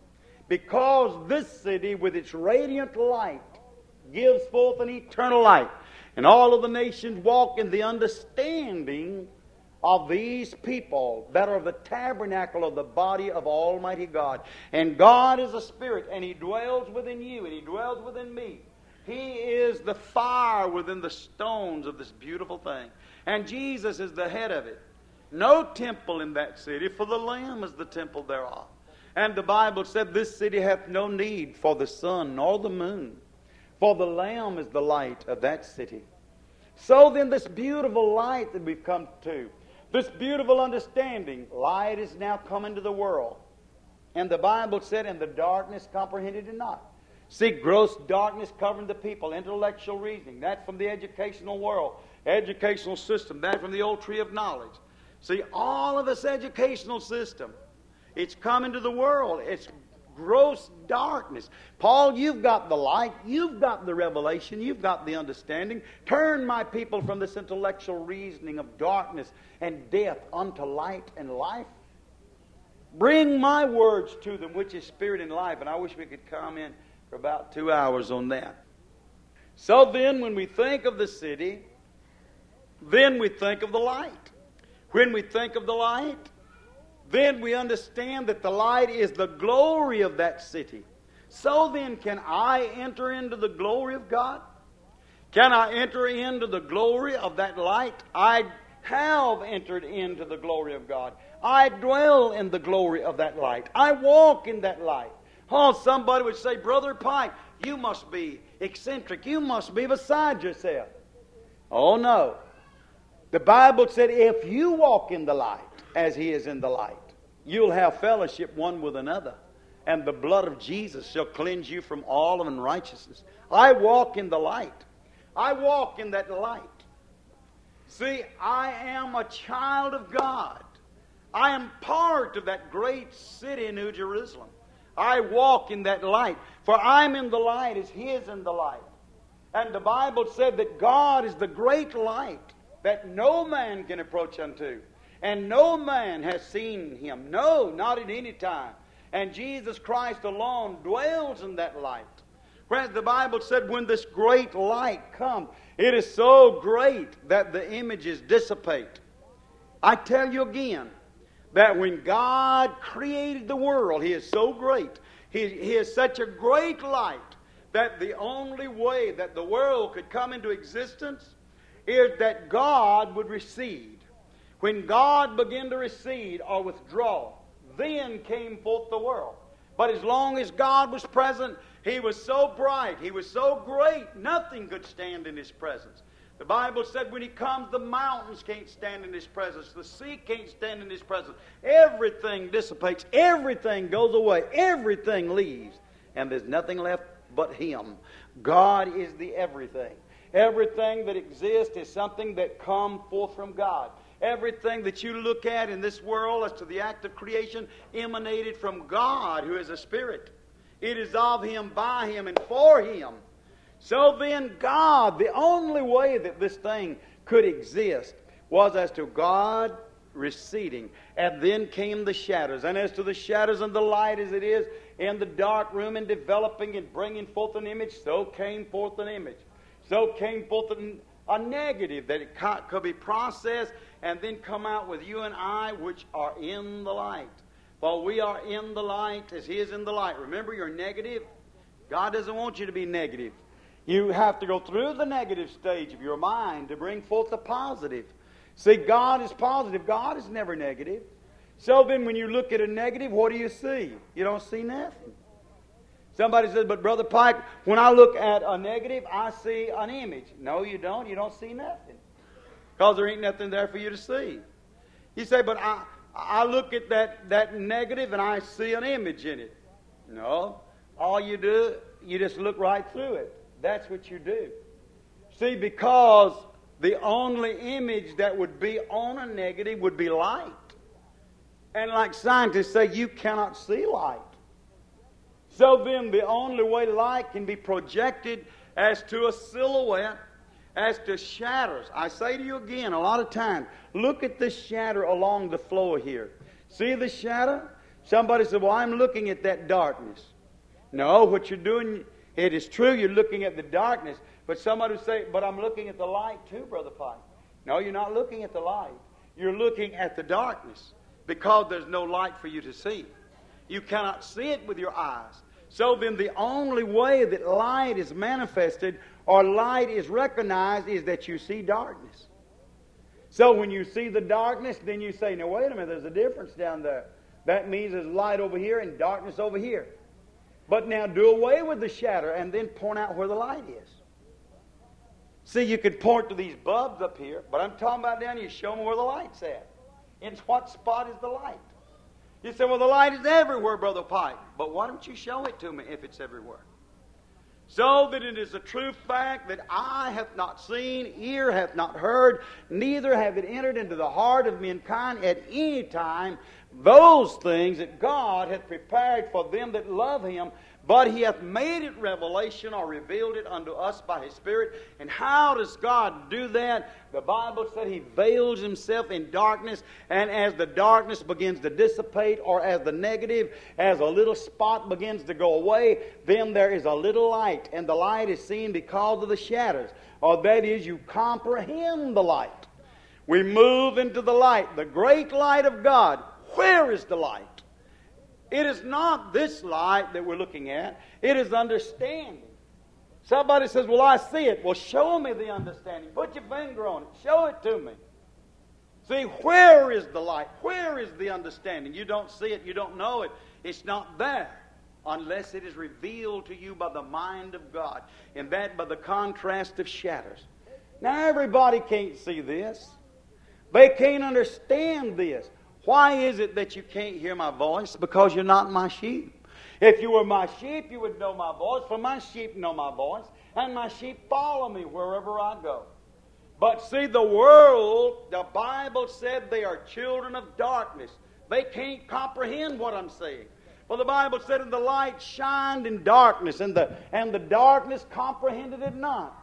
Because this city, with its radiant light, gives forth an eternal light. And all of the nations walk in the understanding of these people that are the tabernacle of the body of Almighty God. And God is a spirit, and He dwells within you, and He dwells within me. He is the fire within the stones of this beautiful thing. And Jesus is the head of it. No temple in that city, for the Lamb is the temple thereof. And the Bible said, this city hath no need for the sun nor the moon, for the Lamb is the light of that city. So then this beautiful light that we've come to, this beautiful understanding, light is now come into the world. And the Bible said, and the darkness comprehended it not. See, gross darkness covering the people, intellectual reasoning, that from the educational world, educational system, that from the old tree of knowledge. See, all of this educational system, it's come into the world. It's gross darkness. Paul, you've got the light, you've got the revelation, you've got the understanding. Turn my people from this intellectual reasoning of darkness and death unto light and life. Bring my words to them, which is spirit and life. And I wish we could come in for about 2 hours on that. So then, when we think of the city, then we think of the light. When we think of the light, then we understand that the light is the glory of that city. So then, can I enter into the glory of God? Can I enter into the glory of that light? I have entered into the glory of God. I dwell in the glory of that light. I walk in that light. Oh, somebody would say, Brother Pike, you must be eccentric. You must be beside yourself. Oh, no. The Bible said, if you walk in the light as He is in the light, you'll have fellowship one with another, and the blood of Jesus shall cleanse you from all unrighteousness. I walk in the light. I walk in that light. See, I am a child of God. I am part of that great city, New Jerusalem. I walk in that light, for I'm in the light as He is in the light. And the Bible said that God is the great light that no man can approach unto. And no man has seen Him. No, not at any time. And Jesus Christ alone dwells in that light. Friends, the Bible said when this great light comes, it is so great that the images dissipate. I tell you again, that when God created the world, He is so great. He is such a great light that the only way that the world could come into existence is that God would recede. When God began to recede or withdraw, then came forth the world. But as long as God was present, He was so bright, He was so great, nothing could stand in His presence. The Bible said when He comes, the mountains can't stand in His presence. The sea can't stand in His presence. Everything dissipates. Everything goes away. Everything leaves. And there's nothing left but Him. God is the everything. Everything that exists is something that comes forth from God. Everything that you look at in this world as to the act of creation emanated from God, who is a Spirit. It is of Him, by Him, and for Him. So then God, the only way that this thing could exist was as to God receding. And then came the shadows. And as to the shadows and the light as it is in the dark room and developing and bringing forth an image, so came forth an image. So came forth a negative that it could be processed and then come out with you and I, which are in the light. For we are in the light as He is in the light. Remember, you're negative. God doesn't want you to be negative. You have to go through the negative stage of your mind to bring forth the positive. See, God is positive. God is never negative. So then when you look at a negative, what do you see? You don't see nothing. Somebody says, but Brother Pike, when I look at a negative, I see an image. No, you don't. You don't see nothing. Because there ain't nothing there for you to see. You say, but I look at that negative and I see an image in it. No. All you do, you just look right through it. That's what you do. See, because the only image that would be on a negative would be light. And like scientists say, you cannot see light. So then the only way light can be projected as to a silhouette, as to shadows. I say to you again, a lot of times, look at the shadow along the floor here. See the shadow? Somebody said, well, I'm looking at that darkness. No, what you're doing, it is true you're looking at the darkness, but somebody would say, but I'm looking at the light too, Brother Pike. No, you're not looking at the light. You're looking at the darkness because there's no light for you to see. You cannot see it with your eyes. So then the only way that light is manifested or light is recognized is that you see darkness. So when you see the darkness, then you say, now wait a minute, there's a difference down there. That means there's light over here and darkness over here. But now do away with the shadow and then point out where the light is. See, you could point to these bulbs up here, but I'm talking about down here, show me where the light's at. In what spot is the light? You say, well, the light is everywhere, Brother Pike. But why don't you show it to me if it's everywhere? So that it is a true fact that eye hath not seen, ear hath not heard, neither have it entered into the heart of mankind at any time those things that God hath prepared for them that love Him, but He hath made it revelation or revealed it unto us by His Spirit. And how does God do that? The Bible said He veils Himself in darkness, and as the darkness begins to dissipate, or as the negative, as a little spot begins to go away, then there is a little light, and the light is seen because of the shadows. Or that is, you comprehend the light. We move into the light, the great light of God. Where is the light? It is not this light that we're looking at. It is understanding. Somebody says, well, I see it. Well, show me the understanding. Put your finger on it. Show it to me. See, where is the light? Where is the understanding? You don't see it. You don't know it. It's not there unless it is revealed to you by the mind of God. And that by the contrast of shadows. Now, everybody can't see this. They can't understand this. Why is it that you can't hear my voice? Because you're not my sheep. If you were my sheep, you would know my voice, for my sheep know my voice, and my sheep follow me wherever I go. But see, the world, the Bible said they are children of darkness. They can't comprehend what I'm saying. Well, the Bible said, and the light shined in darkness, and the darkness comprehended it not.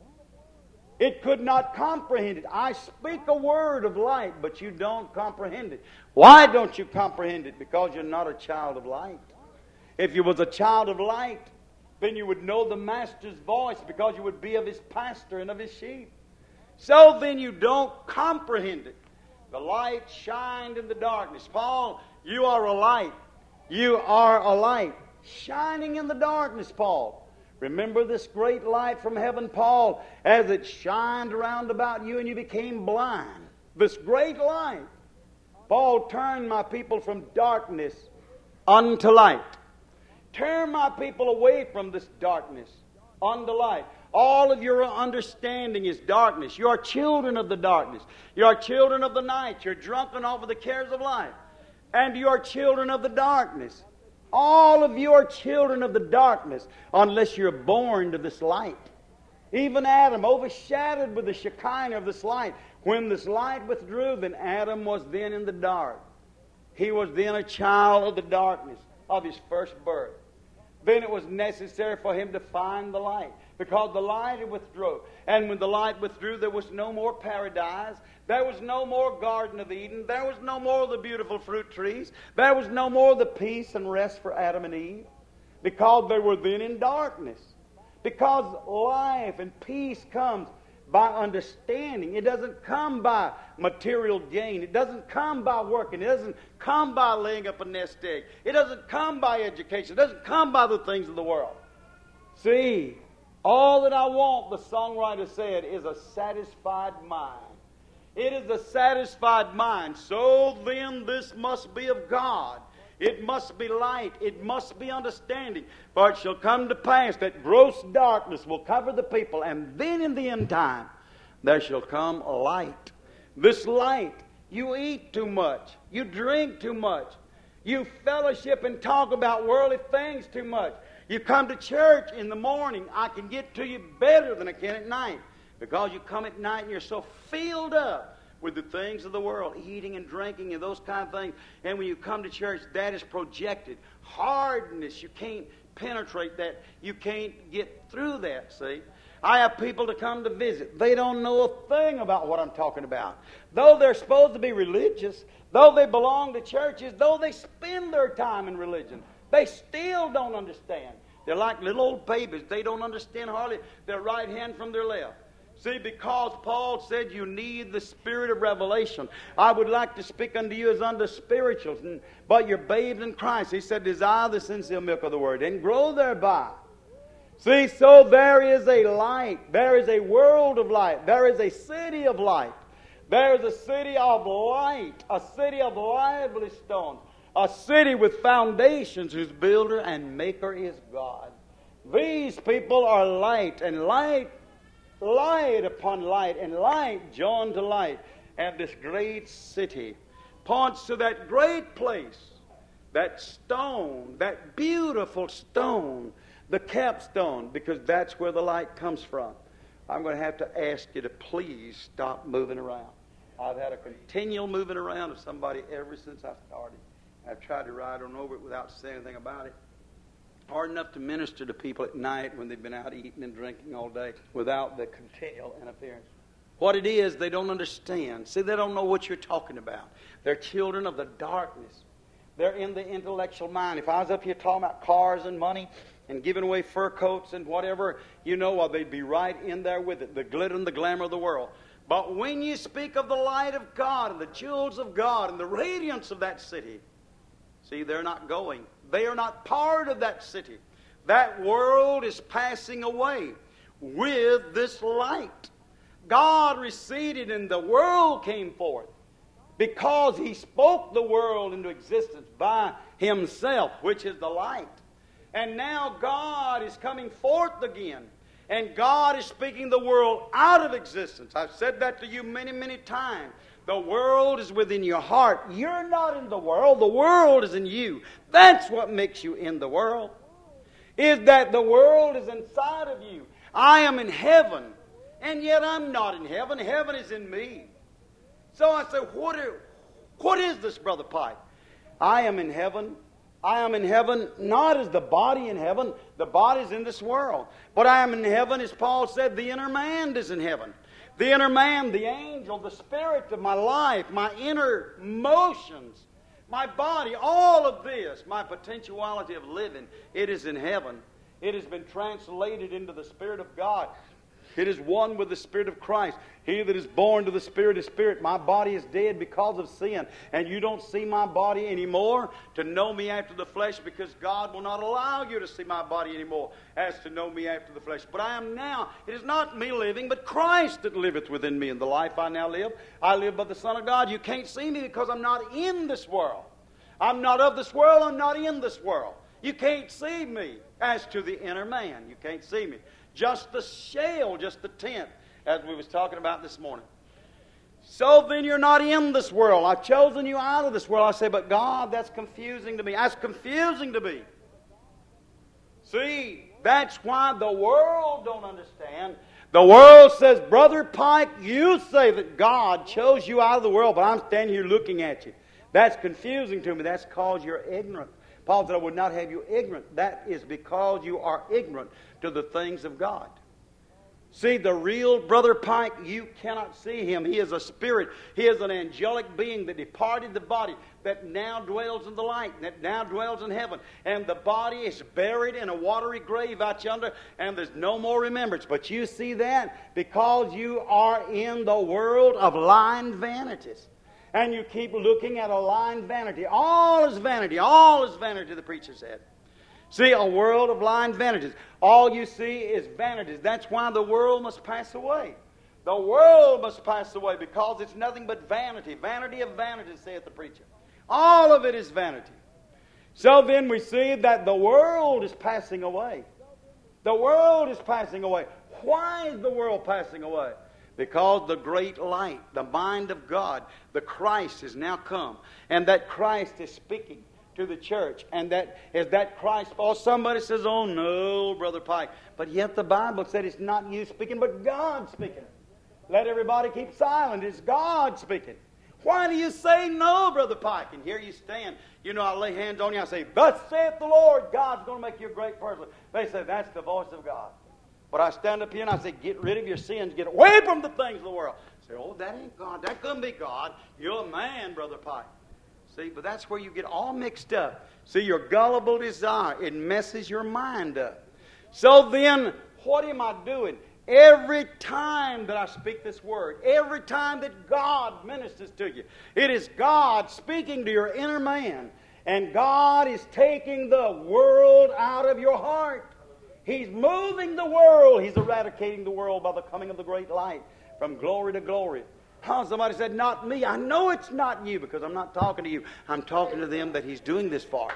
It could not comprehend it. I speak a word of light, but you don't comprehend it. Why don't you comprehend it? Because you're not a child of light. If you was a child of light, then you would know the Master's voice, because you would be of His pastor and of His sheep. So then you don't comprehend it. The light shined in the darkness. Paul, you are a light. You are a light shining in the darkness, Paul. Remember this great light from heaven, Paul, as it shined around about you and you became blind. This great light. Paul, turn my people from darkness unto light. Turn my people away from this darkness unto light. All of your understanding is darkness. You are children of the darkness. You are children of the night. You're drunken over the cares of life. And you are children of the darkness. All of you are children of the darkness unless you're born to this light. Even Adam, overshadowed with the Shekinah of this light. When this light withdrew, then Adam was then in the dark. He was then a child of the darkness of his first birth. Then it was necessary for him to find the light, because the light had withdrew. And when the light withdrew, there was no more paradise. There was no more Garden of Eden. There was no more of the beautiful fruit trees. There was no more of the peace and rest for Adam and Eve, because they were then in darkness. Because life and peace comes by understanding. It doesn't come by material gain. It doesn't come by working. It doesn't come by laying up a nest egg. It doesn't come by education. It doesn't come by the things of the world. See, all that I want, the songwriter said, is a satisfied mind. It is a satisfied mind. So then this must be of God. It must be light. It must be understanding. For it shall come to pass that gross darkness will cover the people, and then in the end time there shall come a light. This light, you eat too much. You drink too much. You fellowship and talk about worldly things too much. You come to church in the morning. I can get to you better than I can at night. Because you come at night and you're so filled up with the things of the world, eating and drinking and those kind of things. And when you come to church, that is projected. Hardness, you can't penetrate that. You can't get through that, see. I have people to come to visit. They don't know a thing about what I'm talking about. Though they're supposed to be religious, though they belong to churches, though they spend their time in religion, they still don't understand. They're like little old babies. They don't understand hardly their right hand from their left. See, because Paul said you need the spirit of revelation. I would like to speak unto you as unto spirituals, but you're babes in Christ. He said, desire the sincere milk of the word, and grow thereby. See, so there is a light. There is a world of light. There is a city of light. There is a city of light, a city of lively stones, a city with foundations whose builder and maker is God. These people are light, and light upon light, and light joined to light. And this great city points to that great place, that stone, that beautiful stone, the capstone, because that's where the light comes from. I'm going to have to ask you to please stop moving around. I've had a continual moving around of somebody ever since I started. I've tried to ride on over it without saying anything about it. Hard enough to minister to people at night when they've been out eating and drinking all day without the continual interference. What it is, they don't understand. See, they don't know what you're talking about. They're children of the darkness. They're in the intellectual mind. If I was up here talking about cars and money and giving away fur coats and whatever, you know, well, they'd be right in there with it, the glitter and the glamour of the world. But when you speak of the light of God and the jewels of God and the radiance of that city, see, they're not going. They are not part of that city. That world is passing away with this light. God receded and the world came forth because He spoke the world into existence by Himself, which is the light. And now God is coming forth again. And God is speaking the world out of existence. I've said that to you many, many times. The world is within your heart. You're not in the world. The world is in you. That's what makes you in the world. Is that the world is inside of you. I am in heaven, and yet I'm not in heaven. Heaven is in me. So I say, what is this, Brother Pike? I am in heaven. I am in heaven not as the body in heaven. The body is in this world. But I am in heaven, as Paul said, the inner man is in heaven. The inner man, the angel, the spirit of my life, my inner motions, my body, all of this, my potentiality of living, it is in heaven. It has been translated into the Spirit of God. It is one with the Spirit of Christ. He that is born to the Spirit is Spirit. My body is dead because of sin. And you don't see my body anymore to know me after the flesh, because God will not allow you to see my body anymore as to know me after the flesh. But I am now, it is not me living, but Christ that liveth within me. In the life I now live, I live by the Son of God. You can't see me because I'm not in this world. I'm not of this world. I'm not in this world. You can't see me as to the inner man. You can't see me. Just the shell, just the tent, as we was talking about this morning. So then you're not in this world. I've chosen you out of this world. I say, but God, that's confusing to me. That's confusing to me. See, that's why the world don't understand. The world says, Brother Pike, you say that God chose you out of the world, but I'm standing here looking at you. That's confusing to me. That's because you're ignorant. Paul said, I would not have you ignorant. That is because you are ignorant to the things of God. See, the real Brother Pike, you cannot see him. He is a spirit. He is an angelic being that departed the body, that now dwells in the light, that now dwells in heaven. And the body is buried in a watery grave out yonder, and there's no more remembrance. But you see that because you are in the world of lying vanities. And you keep looking at a lying vanity. All is vanity, the preacher said. See, a world of lying vanities. All you see is vanities. That's why the world must pass away. The world must pass away because it's nothing but vanity. Vanity of vanities, saith the preacher. All of it is vanity. So then we see that the world is passing away. The world is passing away. Why is the world passing away? Because the great light, the mind of God, the Christ has now come. And that Christ is speaking to the church. And that is that Christ. Oh, somebody says, oh no, Brother Pike. But yet the Bible said it's not you speaking, but God speaking. Let everybody keep silent. It's God speaking. Why do you say no, Brother Pike? And here you stand. You know, I lay hands on you. I say, thus saith the Lord. God's going to make you a great person. They say, that's the voice of God. But I stand up here and I say, get rid of your sins. Get away from the things of the world. Say, oh, that ain't God. That couldn't be God. You're a man, Brother Pike. See, but that's where you get all mixed up. See, your gullible desire, it messes your mind up. So then, what am I doing? Every time that I speak this word, every time that God ministers to you, it is God speaking to your inner man. And God is taking the world out of your heart. He's moving the world. He's eradicating the world by the coming of the great light from glory to glory. Oh, somebody said, not me. I know it's not you because I'm not talking to you. I'm talking to them that He's doing this for.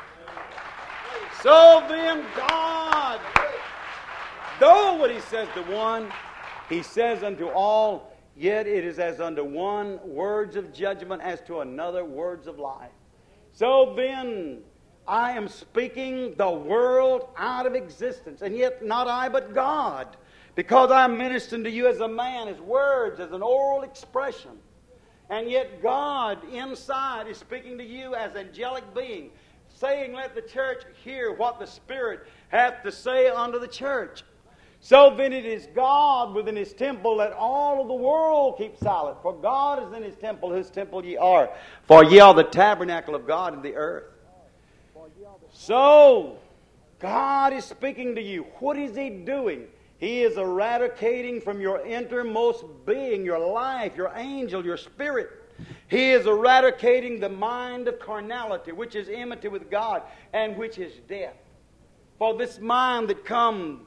So then God, though what He says to one, He says unto all, yet it is as unto one words of judgment, as to another words of life. So then I am speaking the world out of existence, and yet not I but God. Because I'm ministering to you as a man, as words, as an oral expression. And yet God inside is speaking to you as angelic being, saying, let the church hear what the Spirit hath to say unto the church. So then it is God within His temple, let all of the world keep silent. For God is in His temple, whose temple ye are. For ye are the tabernacle of God in the earth. So, God is speaking to you. What is He doing? He is eradicating from your innermost being, your life, your angel, your spirit. He is eradicating the mind of carnality, which is enmity with God, and which is death. For this mind that comes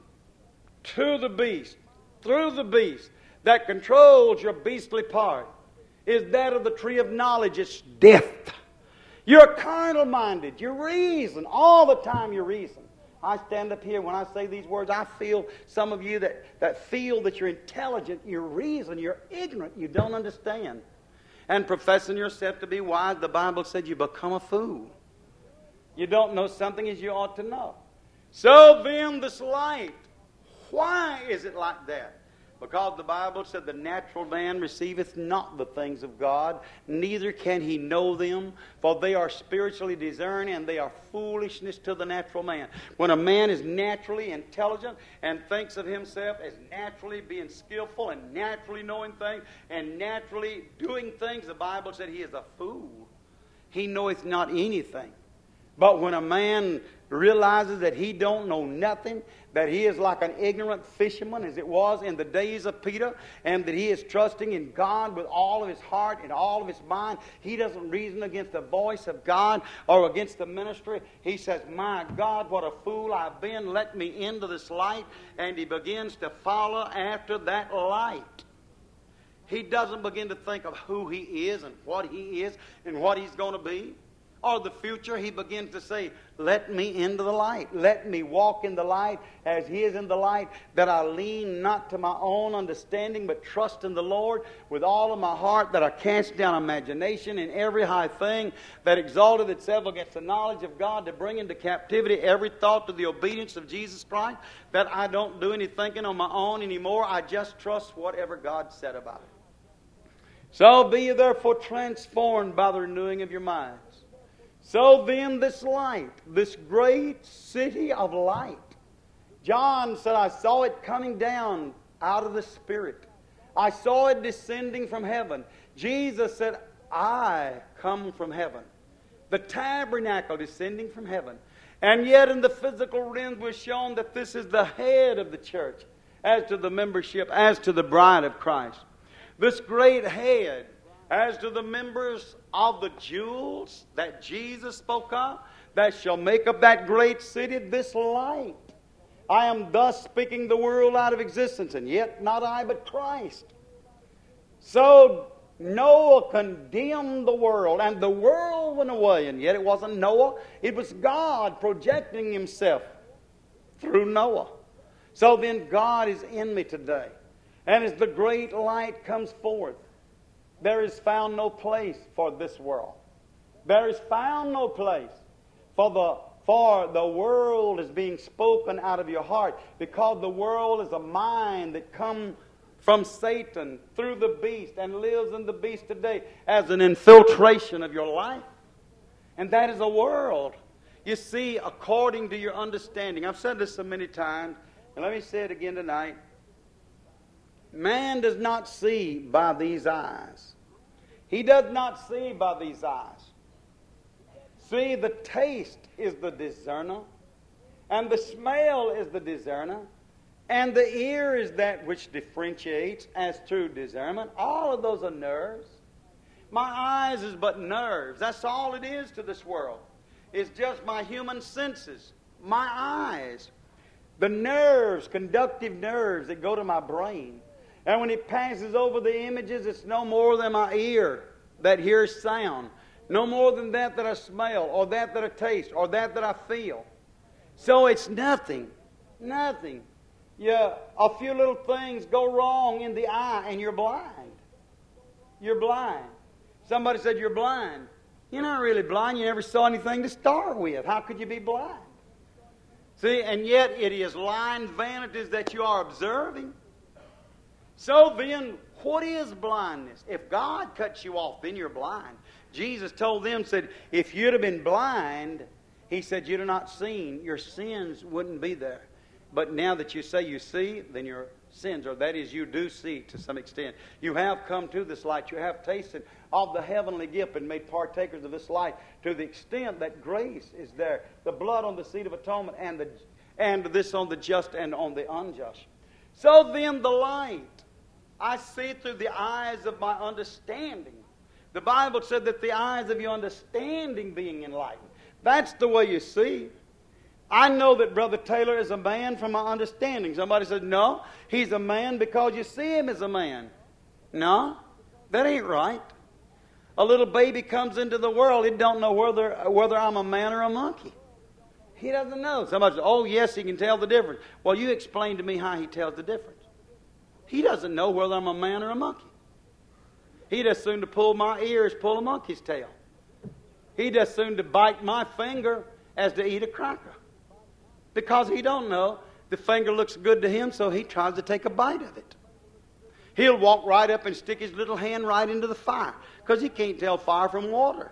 to the beast, through the beast, that controls your beastly part, is that of the tree of knowledge. It's death. You're carnal-minded. You reason. All the time you reason. I stand up here, when I say these words, I feel some of you that feel that you're intelligent, you reason, you're ignorant, you don't understand. And professing yourself to be wise, the Bible said you become a fool. You don't know something as you ought to know. So then this light, why is it like that? Because the Bible said the natural man receiveth not the things of God, neither can he know them, for they are spiritually discerned, and they are foolishness to the natural man. When a man is naturally intelligent and thinks of himself as naturally being skillful and naturally knowing things and naturally doing things, the Bible said he is a fool. He knoweth not anything. But when a man realizes that he don't know nothing, that he is like an ignorant fisherman as it was in the days of Peter, and that he is trusting in God with all of his heart and all of his mind, he doesn't reason against the voice of God or against the ministry. He says, my God, what a fool I've been. Let me into this light. And he begins to follow after that light. He doesn't begin to think of who he is and what he is and what he's going to be. Or the future. He begins to say, let me into the light. Let me walk in the light as He is in the light, that I lean not to my own understanding, but trust in the Lord with all of my heart, that I cast down imagination and every high thing that exalted itself against the knowledge of God, to bring into captivity every thought to the obedience of Jesus Christ, that I don't do any thinking on my own anymore. I just trust whatever God said about it. So be ye therefore transformed by the renewing of your minds. So then this light, this great city of light, John said, I saw it coming down out of the Spirit. I saw it descending from heaven. Jesus said, I come from heaven. The tabernacle descending from heaven. And yet in the physical realm we're shown that this is the head of the church as to the membership, as to the bride of Christ. This great head, as to the members of the jewels that Jesus spoke of, that shall make up that great city, this light. I am thus speaking the world out of existence, and yet not I, but Christ. So Noah condemned the world, and the world went away, and yet it wasn't Noah, it was God projecting Himself through Noah. So then God is in me today. And as the great light comes forth, there is found no place for this world. There is found no place for the world is being spoken out of your heart, because the world is a mind that comes from Satan through the beast and lives in the beast today as an infiltration of your life. And that is a world, you see, according to your understanding. I've said this so many times, and let me say it again tonight. Man does not see by these eyes. He does not see by these eyes. See, the taste is the discerner, and the smell is the discerner, and the ear is that which differentiates as true discernment. All of those are nerves. My eyes is but nerves. That's all it is to this world. It's just my human senses, my eyes. The nerves, conductive nerves that go to my brain. And when it passes over the images, it's no more than my ear that hears sound. No more than that I smell, or that I taste, or that I feel. So it's nothing. Nothing. Yeah, a few little things go wrong in the eye, and you're blind. You're blind. Somebody said you're blind. You're not really blind. You never saw anything to start with. How could you be blind? See, and yet it is lying vanities that you are observing. So then, what is blindness? If God cuts you off, then you're blind. Jesus told them, said, if you'd have been blind, He said, you'd have not seen, your sins wouldn't be there. But now that you say you see, then your sins, or that is, you do see to some extent. You have come to this light. You have tasted of the heavenly gift and made partakers of this light to the extent that grace is there. The blood on the seat of atonement, and this on the just and on the unjust. So then the light, I see through the eyes of my understanding. The Bible said that the eyes of your understanding being enlightened. That's the way you see. I know that Brother Taylor is a man from my understanding. Somebody said, no, he's a man because you see him as a man. No, that ain't right. A little baby comes into the world, he don't know whether I'm a man or a monkey. He doesn't know. Somebody says, oh yes, he can tell the difference. Well, you explain to me how he tells the difference. He doesn't know whether I'm a man or a monkey. He'd as soon to pull my ear as pull a monkey's tail. He'd as soon to bite my finger as to eat a cracker. Because he don't know. The finger looks good to him, so he tries to take a bite of it. He'll walk right up and stick his little hand right into the fire, because he can't tell fire from water.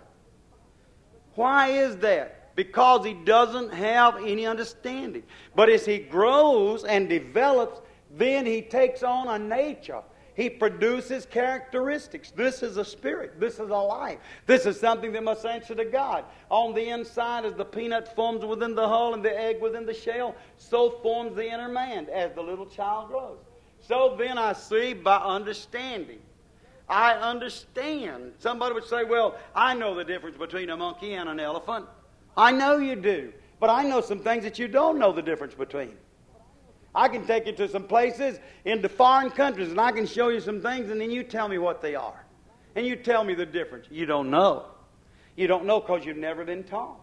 Why is that? Because he doesn't have any understanding. But as he grows and develops, then he takes on a nature. He produces characteristics. This is a spirit. This is a life. This is something that must answer to God. On the inside, as the peanut forms within the hull and the egg within the shell, so forms the inner man as the little child grows. So then I see by understanding. I understand. Somebody would say, well, I know the difference between a monkey and an elephant. I know you do. But I know some things that you don't know the difference between. I can take you to some places into foreign countries, and I can show you some things, and then you tell me what they are. And you tell me the difference. You don't know. You don't know because you've never been taught.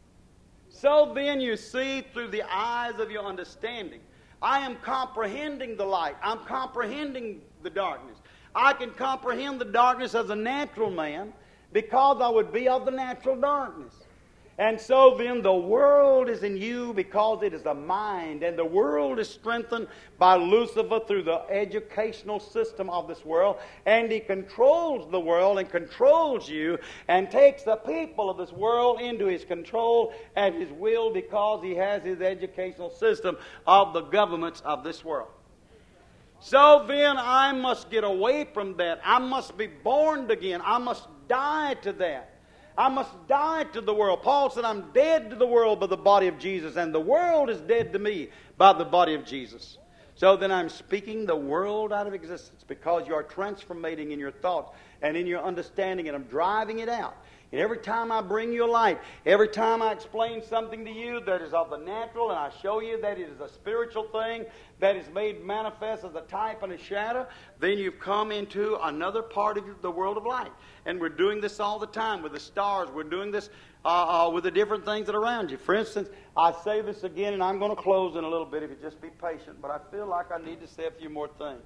So then you see through the eyes of your understanding. I am comprehending the light. I'm comprehending the darkness. I can comprehend the darkness as a natural man because I would be of the natural darkness. And so then the world is in you because it is a mind. And the world is strengthened by Lucifer through the educational system of this world. And he controls the world and controls you and takes the people of this world into his control and his will because he has his educational system of the governments of this world. So then I must get away from that. I must be born again. I must die to that. I must die to the world. Paul said, I'm dead to the world by the body of Jesus, and the world is dead to me by the body of Jesus. So then I'm speaking the world out of existence because you are transformating in your thoughts and in your understanding, and I'm driving it out. And every time I bring you a light, every time I explain something to you that is of the natural, and I show you that it is a spiritual thing that is made manifest as a type and a shadow, then you've come into another part of the world of light. And we're doing this all the time with the stars. We're doing this with the different things that are around you. For instance, I say this again, and I'm going to close in a little bit if you just be patient, but I feel like I need to say a few more things.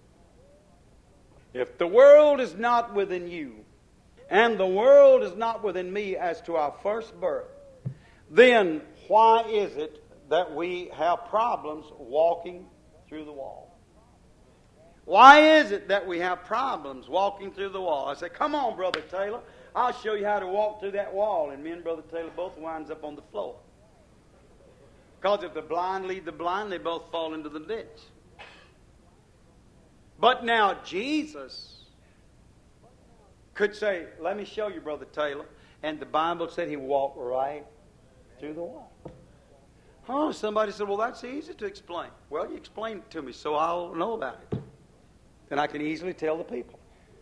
If the world is not within you, and the world is not within me as to our first birth, then why is it that we have problems walking through the wall? Why is it that we have problems walking through the wall? I say, come on, Brother Taylor, I'll show you how to walk through that wall. And me and Brother Taylor both winds up on the floor. Because if the blind lead the blind, they both fall into the ditch. But now Jesus could say, let me show you, Brother Taylor. And the Bible said he walked right through the wall. Oh, somebody said, well, that's easy to explain. Well, you explain it to me so I'll know about it. Then I can easily tell the people.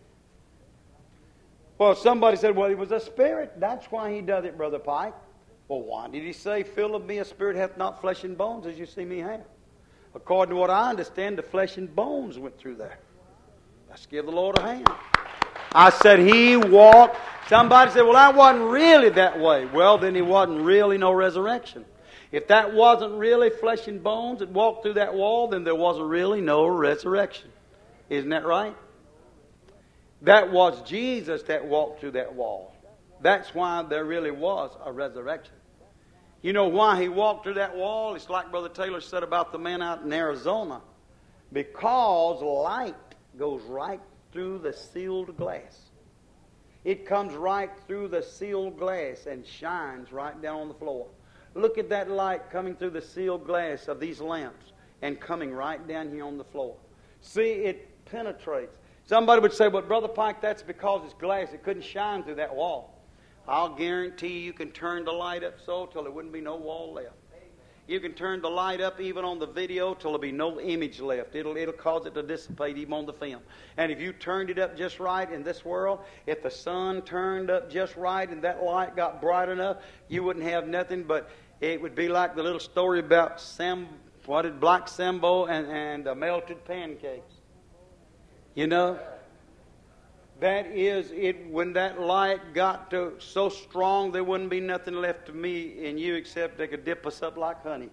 Well, somebody said, well, he was a spirit. That's why he does it, Brother Pike. Well, why did he say, fill of me a spirit hath not flesh and bones as you see me have? According to what I understand, the flesh and bones went through there. Let's give the Lord a hand. I said he walked. Somebody said, well, that wasn't really that way. Well, then he wasn't really no resurrection. If that wasn't really flesh and bones that walked through that wall, then there wasn't really no resurrection. Isn't that right? That was Jesus that walked through that wall. That's why there really was a resurrection. You know why he walked through that wall? It's like Brother Taylor said about the man out in Arizona. Because light goes right through the sealed glass. It comes right through the sealed glass and shines right down on the floor. Look at that light coming through the sealed glass of these lamps and coming right down here on the floor. See, it penetrates. Somebody would say, but Brother Pike, that's because it's glass. It couldn't shine through that wall. I'll guarantee you can turn the light up so till there wouldn't be no wall left. You can turn the light up even on the video till there'll be no image left. It'll cause it to dissipate even on the film. And if you turned it up just right in this world, if the sun turned up just right and that light got bright enough, you wouldn't have nothing but it would be like the little story about Black Sambo and melted pancakes. You know? That is it. When that light got to so strong, there wouldn't be nothing left of me and you except they could dip us up like honey.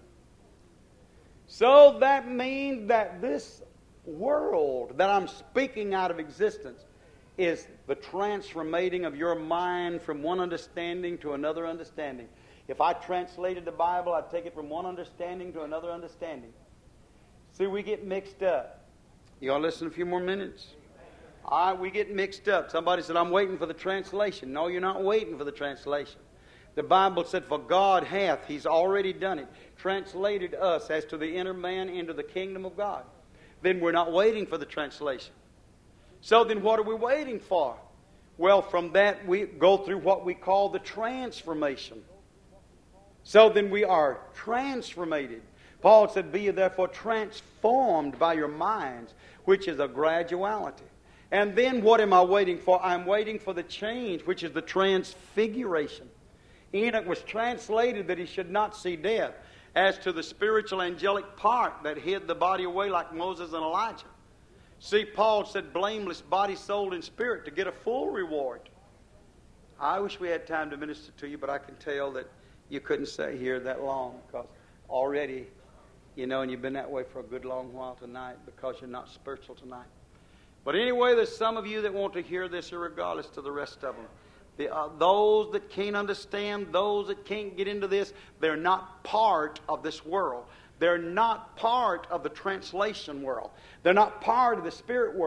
So that means that this world that I'm speaking out of existence is the transformating of your mind from one understanding to another understanding. If I translated the Bible, I'd take it from one understanding to another understanding. See, we get mixed up. You all listen a few more minutes? We get mixed up. Somebody said, I'm waiting for the translation. No, you're not waiting for the translation. The Bible said, for God hath, He's already done it, translated us as to the inner man into the kingdom of God. Then we're not waiting for the translation. So then what are we waiting for? Well, from that we go through what we call the transformation. So then we are transformated. Paul said, be ye therefore transformed by your minds, which is a graduality. And then what am I waiting for? I'm waiting for the change, which is the transfiguration. Enoch was translated that he should not see death. As to the spiritual angelic part that hid the body away like Moses and Elijah. See, Paul said blameless body, soul, and spirit to get a full reward. I wish we had time to minister to you, but I can tell that you couldn't stay here that long because already, and you've been that way for a good long while tonight because you're not spiritual tonight. But anyway, there's some of you that want to hear this irregardless to the rest of them. Those that can't understand, those that can't get into this, they're not part of this world. They're not part of the translation world. They're not part of the spirit world.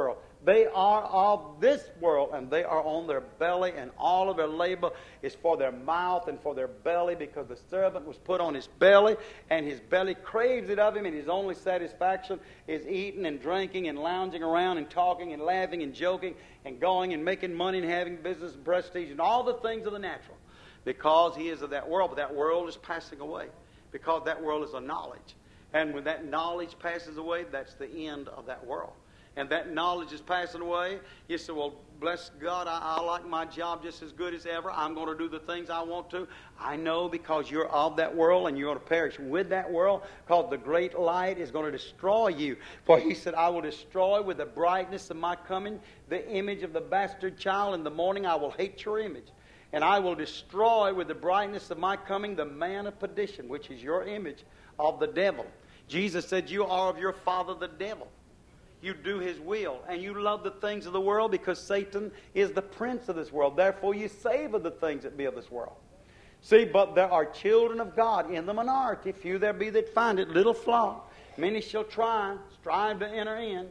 They are of this world, and they are on their belly, and all of their labor is for their mouth and for their belly, because the servant was put on his belly, and his belly craves it of him, and his only satisfaction is eating and drinking and lounging around and talking and laughing and joking and going and making money and having business and prestige and all the things of the natural, because he is of that world. But that world is passing away, because that world is a knowledge. And when that knowledge passes away, that's the end of that world. And that knowledge is passing away. You say, well, bless God, I like my job just as good as ever. I'm going to do the things I want to. I know, because you're of that world and you're going to perish with that world, because the great light is going to destroy you. For he said, I will destroy with the brightness of my coming the image of the bastard child. In the morning I will hate your image. And I will destroy with the brightness of my coming the man of perdition, which is your image of the devil. Jesus said, you are of your father the devil. You do his will, and you love the things of the world, because Satan is the prince of this world. Therefore you savor the things that be of this world. See, but there are children of God in the minority. Few there be that find it, little flock. Many shall strive to enter in.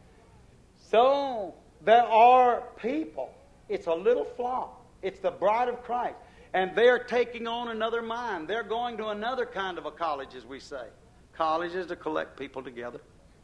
So there are people. It's a little flock. It's the bride of Christ. And they're taking on another mind. They're going to another kind of a college, as we say. College is to collect people together.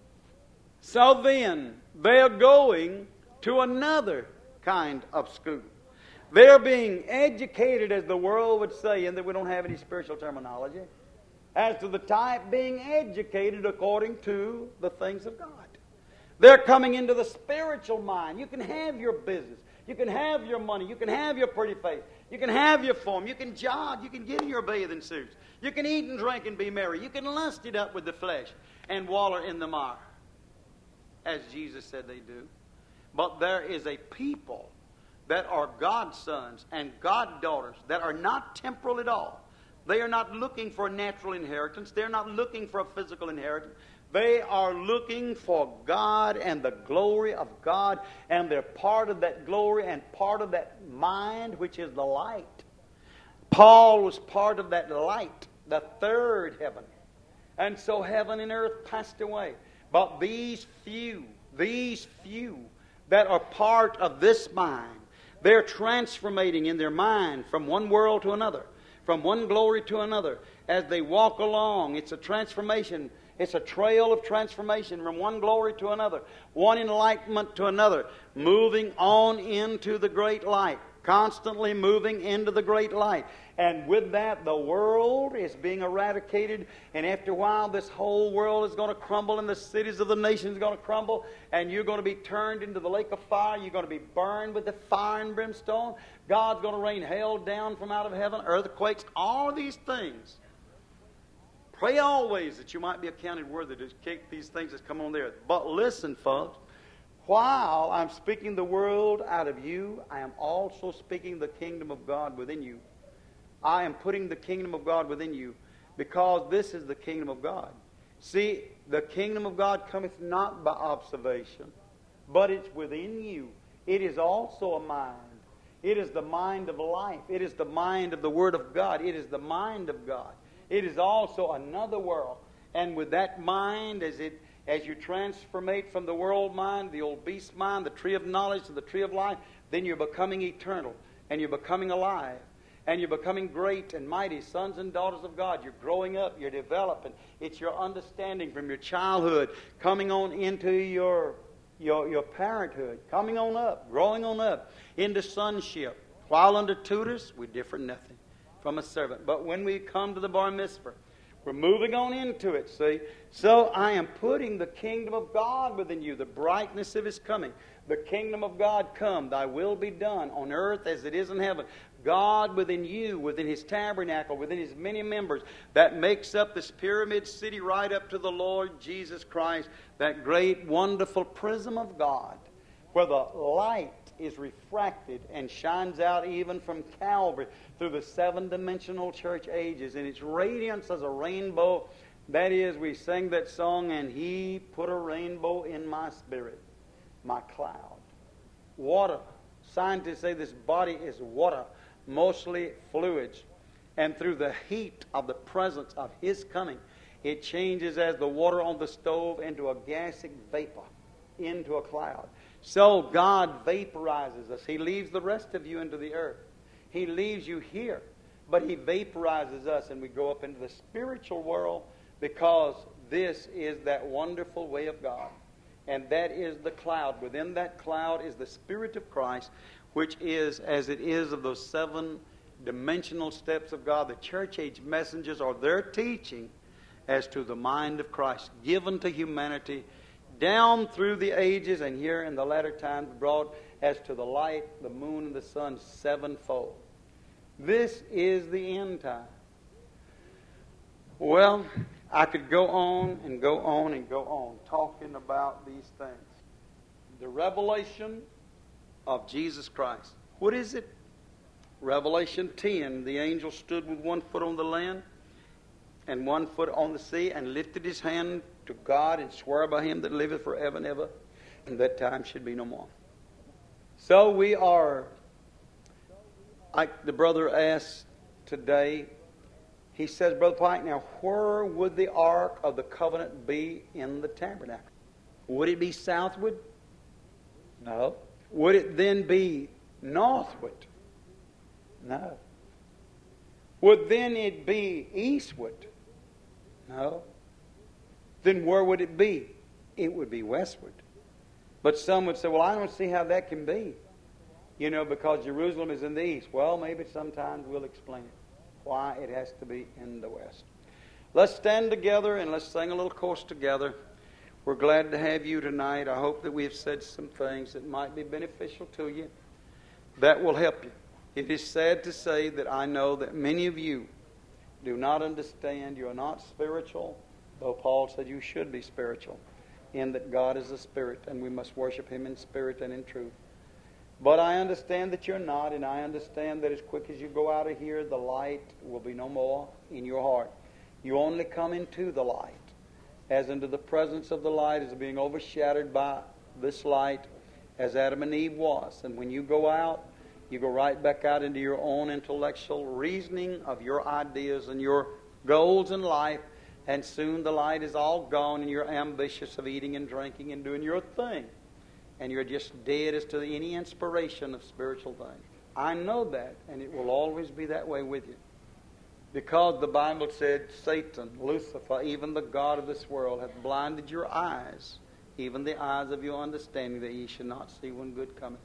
So then, they're going to another kind of school. They're being educated, as the world would say, and that we don't have any spiritual terminology, as to the type, being educated according to the things of God. They're coming into the spiritual mind. You can have your business. You can have your money. You can have your pretty face. You can have your form. You can jog. You can get in your bathing suits. You can eat and drink and be merry. You can lust it up with the flesh and waller in the mire, as Jesus said they do. But there is a people that are God's sons and God's daughters that are not temporal at all. They are not looking for a natural inheritance. They're not looking for a physical inheritance. They are looking for God and the glory of God, and they're part of that glory and part of that mind, which is the light. Paul was part of that light, the third heaven. And so heaven and earth passed away. But these few that are part of this mind, they're transformating in their mind from one world to another, from one glory to another. As they walk along, it's a transformation. It's a trail of transformation from one glory to another, one enlightenment to another, moving on into the great light, constantly moving into the great light. And with that, the world is being eradicated, and after a while, this whole world is going to crumble, and the cities of the nations are going to crumble, and you're going to be turned into the lake of fire. You're going to be burned with the fire and brimstone. God's going to rain hail down from out of heaven, earthquakes, all of these things. Pray always that you might be accounted worthy to kick these things that come on the earth. But listen, folks, while I'm speaking the world out of you, I am also speaking the kingdom of God within you. I am putting the kingdom of God within you, because this is the kingdom of God. See, the kingdom of God cometh not by observation, but it's within you. It is also a mind. It is the mind of life. It is the mind of the Word of God. It is the mind of God. It is also another world. And with that mind, as you transformate from the world mind, the old beast mind, the tree of knowledge to the tree of life, then you're becoming eternal, and you're becoming alive, and you're becoming great and mighty sons and daughters of God. You're growing up, you're developing. It's your understanding from your childhood coming on into your parenthood, coming on up, growing on up into sonship. While under tutors, we differ nothing from a servant. But when we come to the bar mitzvah, we're moving on into it, see? So I am putting the kingdom of God within you, the brightness of His coming. The kingdom of God come, thy will be done on earth as it is in heaven. God within you, within His tabernacle, within His many members, that makes up this pyramid city right up to the Lord Jesus Christ, that great wonderful prism of God, where the light is refracted and shines out even from Calvary through the seven-dimensional church ages, and its radiance as a rainbow. That is, we sang that song, and He put a rainbow in my spirit, my cloud. Water. Scientists say this body is water, mostly fluids. And through the heat of the presence of His coming, it changes as the water on the stove into a gaseous vapor, into a cloud. So God vaporizes us. He leaves the rest of you into the earth. He leaves you here, but He vaporizes us, and we go up into the spiritual world, because this is that wonderful way of God. And that is the cloud. Within that cloud is the Spirit of Christ, which is, as it is of those 7 dimensional steps of God, the church age messengers are their teaching as to the mind of Christ, given to humanity down through the ages, and here in the latter times brought as to the light, the moon, and the sun sevenfold. This is the end time. Well, I could go on and go on and go on talking about these things. The revelation of Jesus Christ. What is it? Revelation 10, the angel stood with 1 foot on the land and 1 foot on the sea, and lifted his hand to God and swore by Him that liveth forever and ever, and that time should be no more. So we are, like the brother asked today, he says, Brother Pike, now where would the Ark of the Covenant be in the tabernacle? Would it be southward? No. Would it then be northward? No. Would then it be eastward? No. Then where would it be? It would be westward. But some would say, well, I don't see how that can be. You know, because Jerusalem is in the east. Well, maybe sometimes we'll explain it. Why it has to be in the west. Let's stand together and let's sing a little chorus together. We're glad to have you tonight. I hope that we have said some things that might be beneficial to you, that will help you. It is sad to say that I know that many of you do not understand. You are not spiritual, though Paul said you should be spiritual, in that God is a spirit and we must worship Him in spirit and in truth. But I understand that you're not, and I understand that as quick as you go out of here, the light will be no more in your heart. You only come into the light, as into the presence of the light, as being overshadowed by this light, as Adam and Eve was. And when you go out, you go right back out into your own intellectual reasoning of your ideas and your goals in life, and soon the light is all gone, and you're ambitious of eating and drinking and doing your thing. And you're just dead as to any inspiration of spiritual things. I know that, and it will always be that way with you. Because the Bible said, Satan, Lucifer, even the god of this world, hath blinded your eyes, even the eyes of your understanding, that ye should not see when good cometh.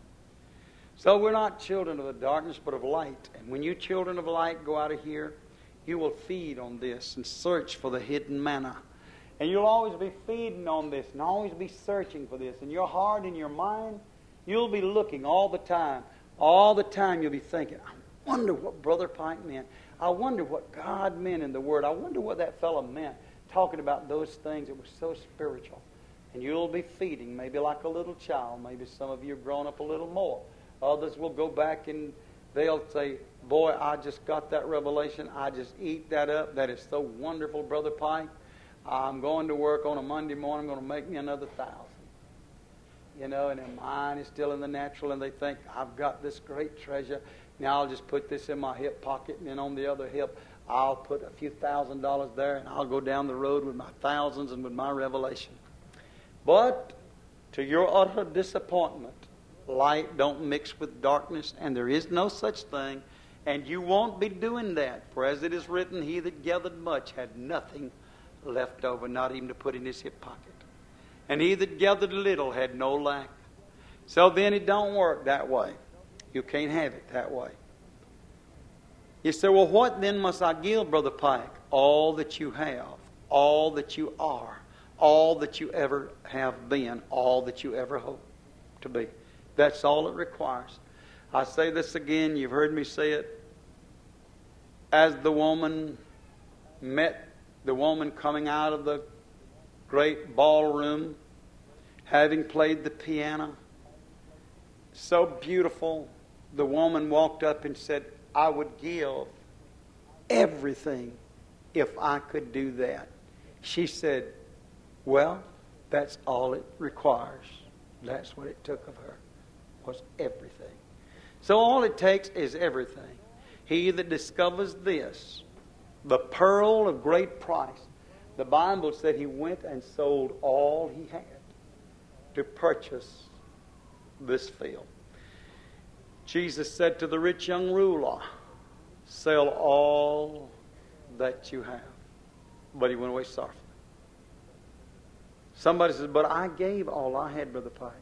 So we're not children of the darkness, but of light. And when you children of light go out of here, you will feed on this and search for the hidden manna. And you'll always be feeding on this and always be searching for this. In your heart and your mind, you'll be looking all the time. All the time you'll be thinking, I wonder what Brother Pike meant. I wonder what God meant in the Word. I wonder what that fellow meant, talking about those things that were so spiritual. And you'll be feeding, maybe like a little child. Maybe some of you have grown up a little more. Others will go back and they'll say, boy, I just got that revelation. I just eat that up. That is so wonderful, Brother Pike. I'm going to work on a Monday morning. I'm going to make me another 1,000. You know, and their mind is still in the natural, and they think, I've got this great treasure. Now I'll just put this in my hip pocket, and then on the other hip, I'll put a few $1,000s there, and I'll go down the road with my thousands and with my revelation. But to your utter disappointment, light don't mix with darkness, and there is no such thing, and you won't be doing that. For as it is written, he that gathered much had nothing left over, not even to put in his hip pocket. And he that gathered little had no lack. So then it don't work that way. You can't have it that way. You say, well, what then must I give, Brother Pike? All that you have, all that you are, all that you ever have been, all that you ever hope to be. That's all it requires. I say this again, you've heard me say it. As the woman met the woman coming out of the great ballroom, having played the piano, so beautiful, the woman walked up and said, I would give everything if I could do that. She said, well, that's all it requires. That's what it took of her, was everything. So all it takes is everything. He that discovers this, the pearl of great price. The Bible said he went and sold all he had to purchase this field. Jesus said to the rich young ruler, sell all that you have. But he went away sorrowfully. Somebody says, but I gave all I had, Brother Pike.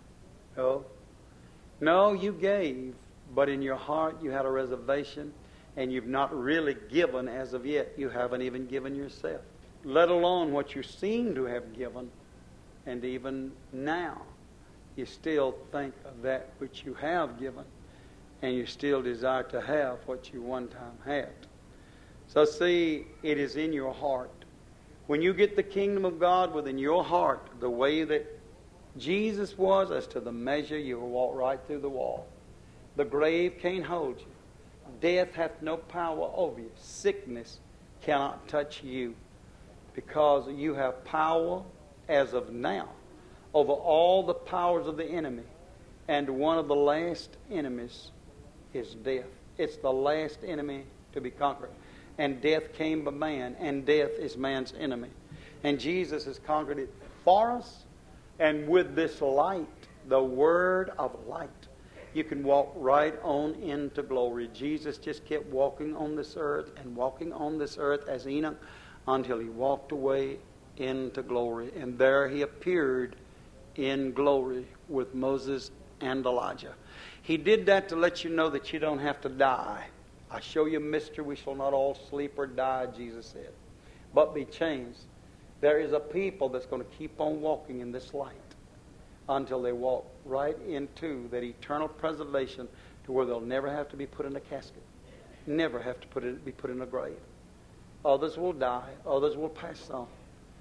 No, you gave, but in your heart you had a reservation, and you've not really given as of yet. You haven't even given yourself, let alone what you seem to have given. And even now, you still think of that which you have given, and you still desire to have what you one time had. So see, it is in your heart. When you get the kingdom of God within your heart, the way that Jesus was, as to the measure, you will walk right through the wall. The grave can't hold you. Death hath no power over you. Sickness cannot touch you, because you have power as of now over all the powers of the enemy. And one of the last enemies is death. It's the last enemy to be conquered. And death came by man, and death is man's enemy. And Jesus has conquered it for us. And with this light, the word of light, you can walk right on into glory. Jesus just kept walking on this earth and walking on this earth as Enoch until he walked away into glory. And there he appeared in glory with Moses and Elijah. He did that to let you know that you don't have to die. I show you a mystery, we shall not all sleep or die, Jesus said, but be changed. There is a people that's going to keep on walking in this light until they walk right into that eternal preservation, to where they'll never have to be put in a casket, never have to be put in a grave. Others will die, others will pass on.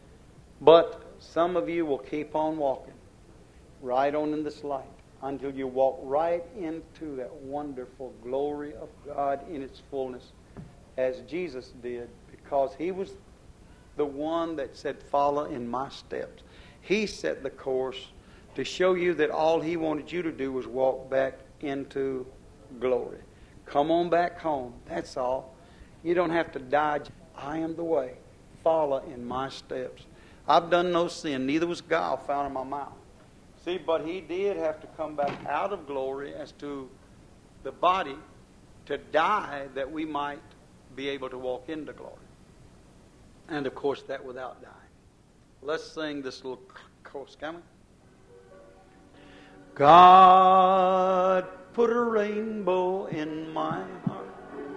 But some of you will keep on walking right on in this light until you walk right into that wonderful glory of God in its fullness, as Jesus did, because he was the one that said, follow in my steps. He set the course to show you that all he wanted you to do was walk back into glory. Come on back home. That's all. You don't have to die. I am the way. Follow in my steps. I've done no sin. Neither was gall found in my mouth. See, but he did have to come back out of glory as to the body to die, that we might be able to walk into glory. And of course, that without dying. Let's sing this little chorus, can we? God put a rainbow in my heart.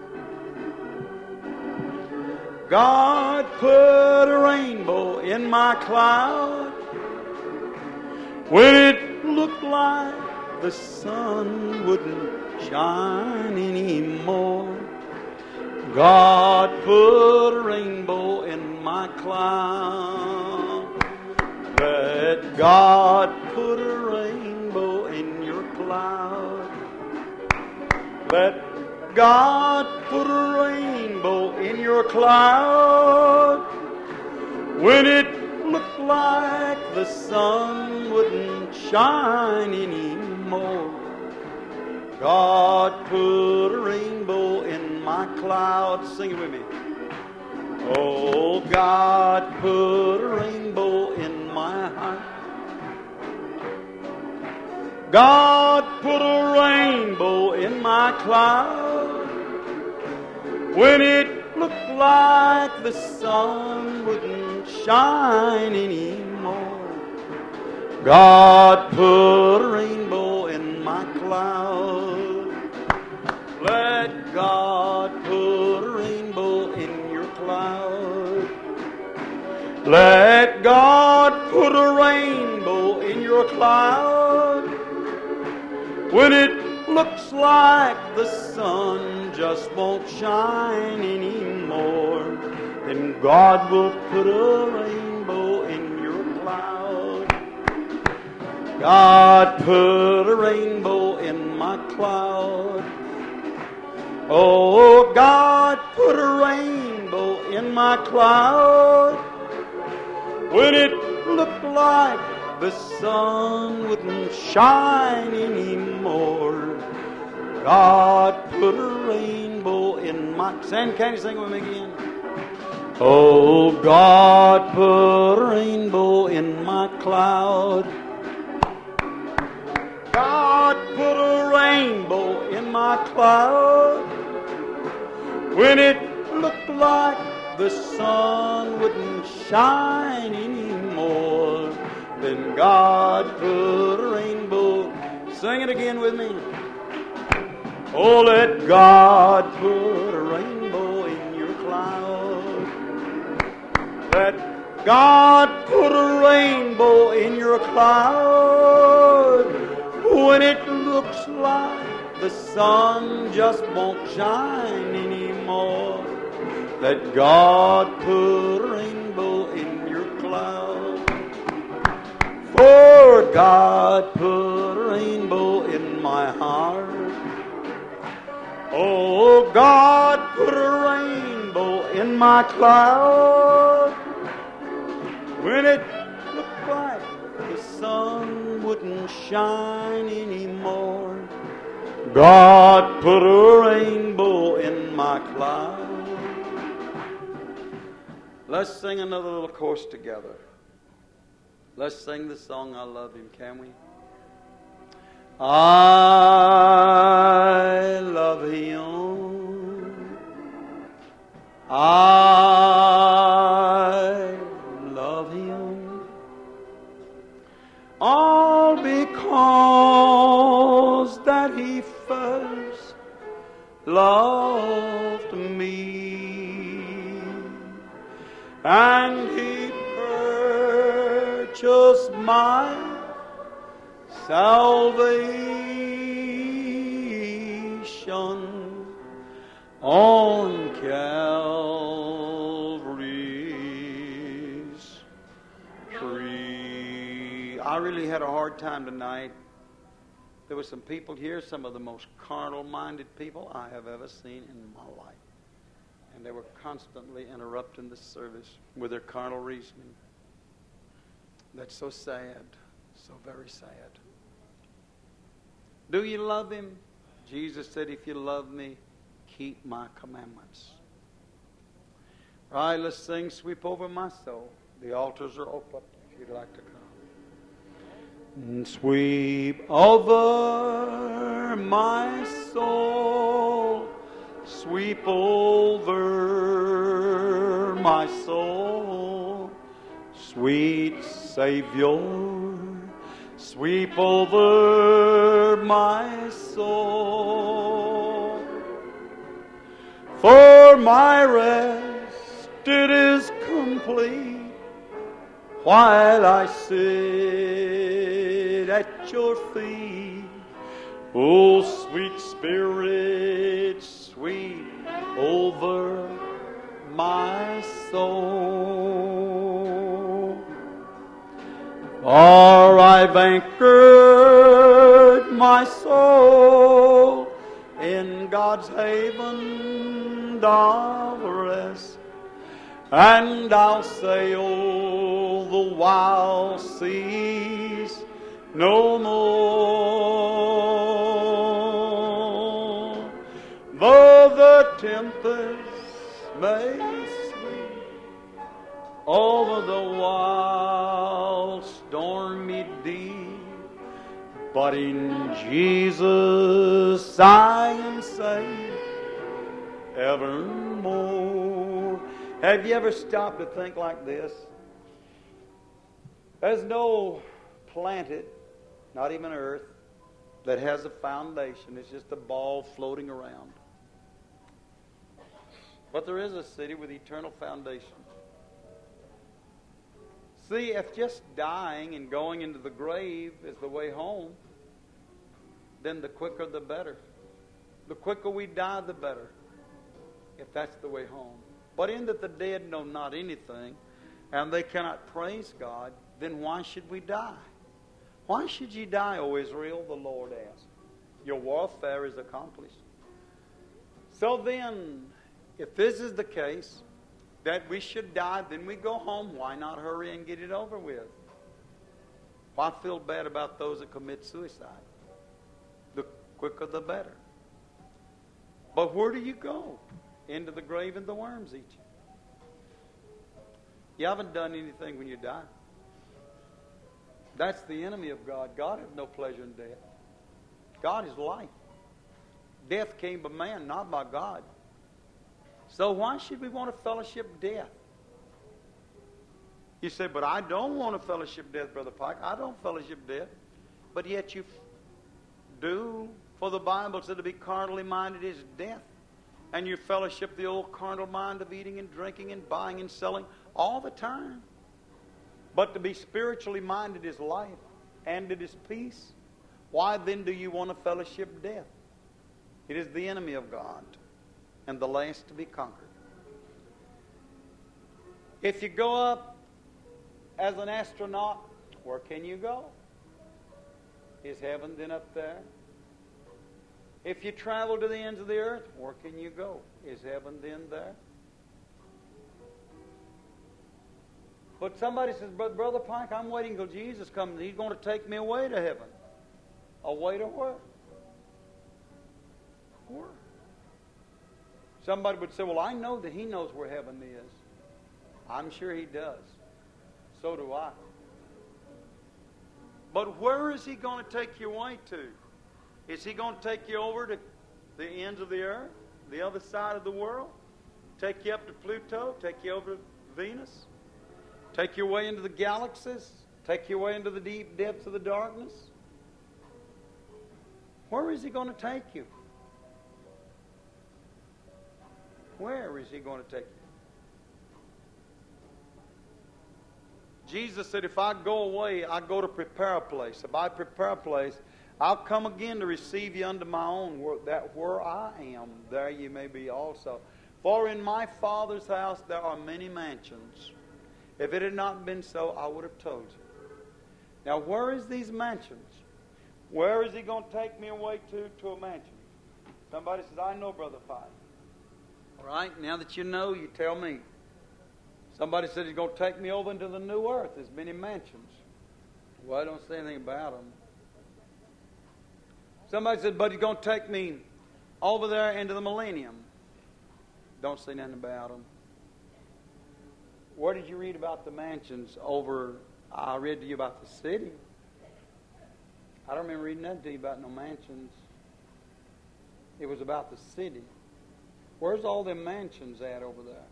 God put a rainbow in my cloud. When it looked like the sun wouldn't shine anymore, God put a rainbow in my cloud. Let God put a rainbow in your cloud. Let God put a rainbow in your cloud. When it looked like the sun wouldn't shine anymore, God put a rainbow in my cloud. Sing it with me. Oh, God put a rainbow in my heart. God put a rainbow in my cloud. When it looked like the sun wouldn't shine anymore, God put a rainbow in my cloud. Let God put a rainbow in your cloud. Let God put a rainbow in your cloud. When it looks like the sun just won't shine anymore, then God will put a rainbow in your cloud. God put a rainbow in my cloud. Oh, God put a rainbow in my cloud. When it looked like the sun wouldn't shine anymore, God put a rainbow in my... San, can you sing it with me again? Oh, God put a rainbow in my cloud. God put a rainbow in my cloud when it looked like the sun wouldn't shine anymore. Then God put a rainbow. Sing it again with me. Oh, let God put a rainbow in your cloud. Let God put a rainbow in your cloud when it looks like the sun just won't shine anymore. Let God put a rainbow in your cloud. For God put a rainbow in my heart. Oh, God put a rainbow in my cloud when it looked like the sun wouldn't shine anymore. God put a rainbow in my cloud. Let's sing another little chorus together. Let's sing the song, I Love Him, can we? I love Him. I love Him. All because that He first loved me, and He purchased my salvation on Calvary's tree. I really had a hard time tonight. There were some people here, some of the most carnal-minded people I have ever seen in my life. And they were constantly interrupting the service with their carnal reasoning. That's so sad, so very sad. Do you love Him? Jesus said, if you love me, keep my commandments. All right, let's sing Sweep Over My Soul. The altars are open if you'd like to come. And sweep over my soul. Sweep over my soul. Sweet Savior, sweep over my soul. For my rest it is complete while I sit at your feet. Oh, sweet Spirit, sweep over my soul. For I've anchored my soul in God's haven of rest, and I'll sail the wild seas no more. Though the tempest may sweep over the wild stormy deep, but in Jesus I am safe evermore. Have you ever stopped to think like this? There's no planet, not even earth, that has a foundation. It's just a ball floating around. But there is a city with eternal foundation. See, if just dying and going into the grave is the way home, then the quicker the better. The quicker we die, the better, if that's the way home. But in that the dead know not anything, and they cannot praise God, then why should we die? Why should ye die, O Israel? The Lord asked. Your warfare is accomplished. So then, if this is the case, that we should die, then we go home. Why not hurry and get it over with? Why feel bad about those that commit suicide? The quicker the better. But where do you go? Into the grave and the worms eat you. You haven't done anything when you die. That's the enemy of God. God has no pleasure in death. God is life. Death came by man, not by God. So why should we want to fellowship death? You say, but I don't want to fellowship death, Brother Pike. I don't fellowship death. But yet you do. For the Bible said to be carnally minded is death. And you fellowship the old carnal mind of eating and drinking and buying and selling all the time. But to be spiritually minded is life, and it is peace. Why then do you want to fellowship death? It is the enemy of God, and the last to be conquered. If you go up as an astronaut, where can you go? Is heaven then up there? If you travel to the ends of the earth, where can you go? Is heaven then there? But somebody says, Brother Pike, I'm waiting till Jesus comes. He's going to take me away to heaven. Away to where? Where? Somebody would say, well, I know that He knows where heaven is. I'm sure He does. So do I. But where is He going to take you away to? Is He going to take you over to the ends of the earth, the other side of the world? Take you up to Pluto? Take you over to Venus? Take you away into the galaxies? Take you away into the deep depths of the darkness? Where is He going to take you? Where is He going to take you? Jesus said, if I go away, I go to prepare a place. If I prepare a place, I'll come again to receive you unto my own, that where I am, there you may be also. For in my Father's house there are many mansions. If it had not been so, I would have told you. Now, where is these mansions? Where is He going to take me away to a mansion? Somebody says, I know, Brother Pike. All right, now that you know, you tell me. Somebody said He's going to take me over into the new earth. There's many mansions. Well, I don't say anything about them. Somebody said, but He's going to take me over there into the millennium. Don't say nothing about them. Where did you read about the mansions over? I read to you about the city. I don't remember reading nothing to you about no mansions. It was about the city. Where's all them mansions at over there?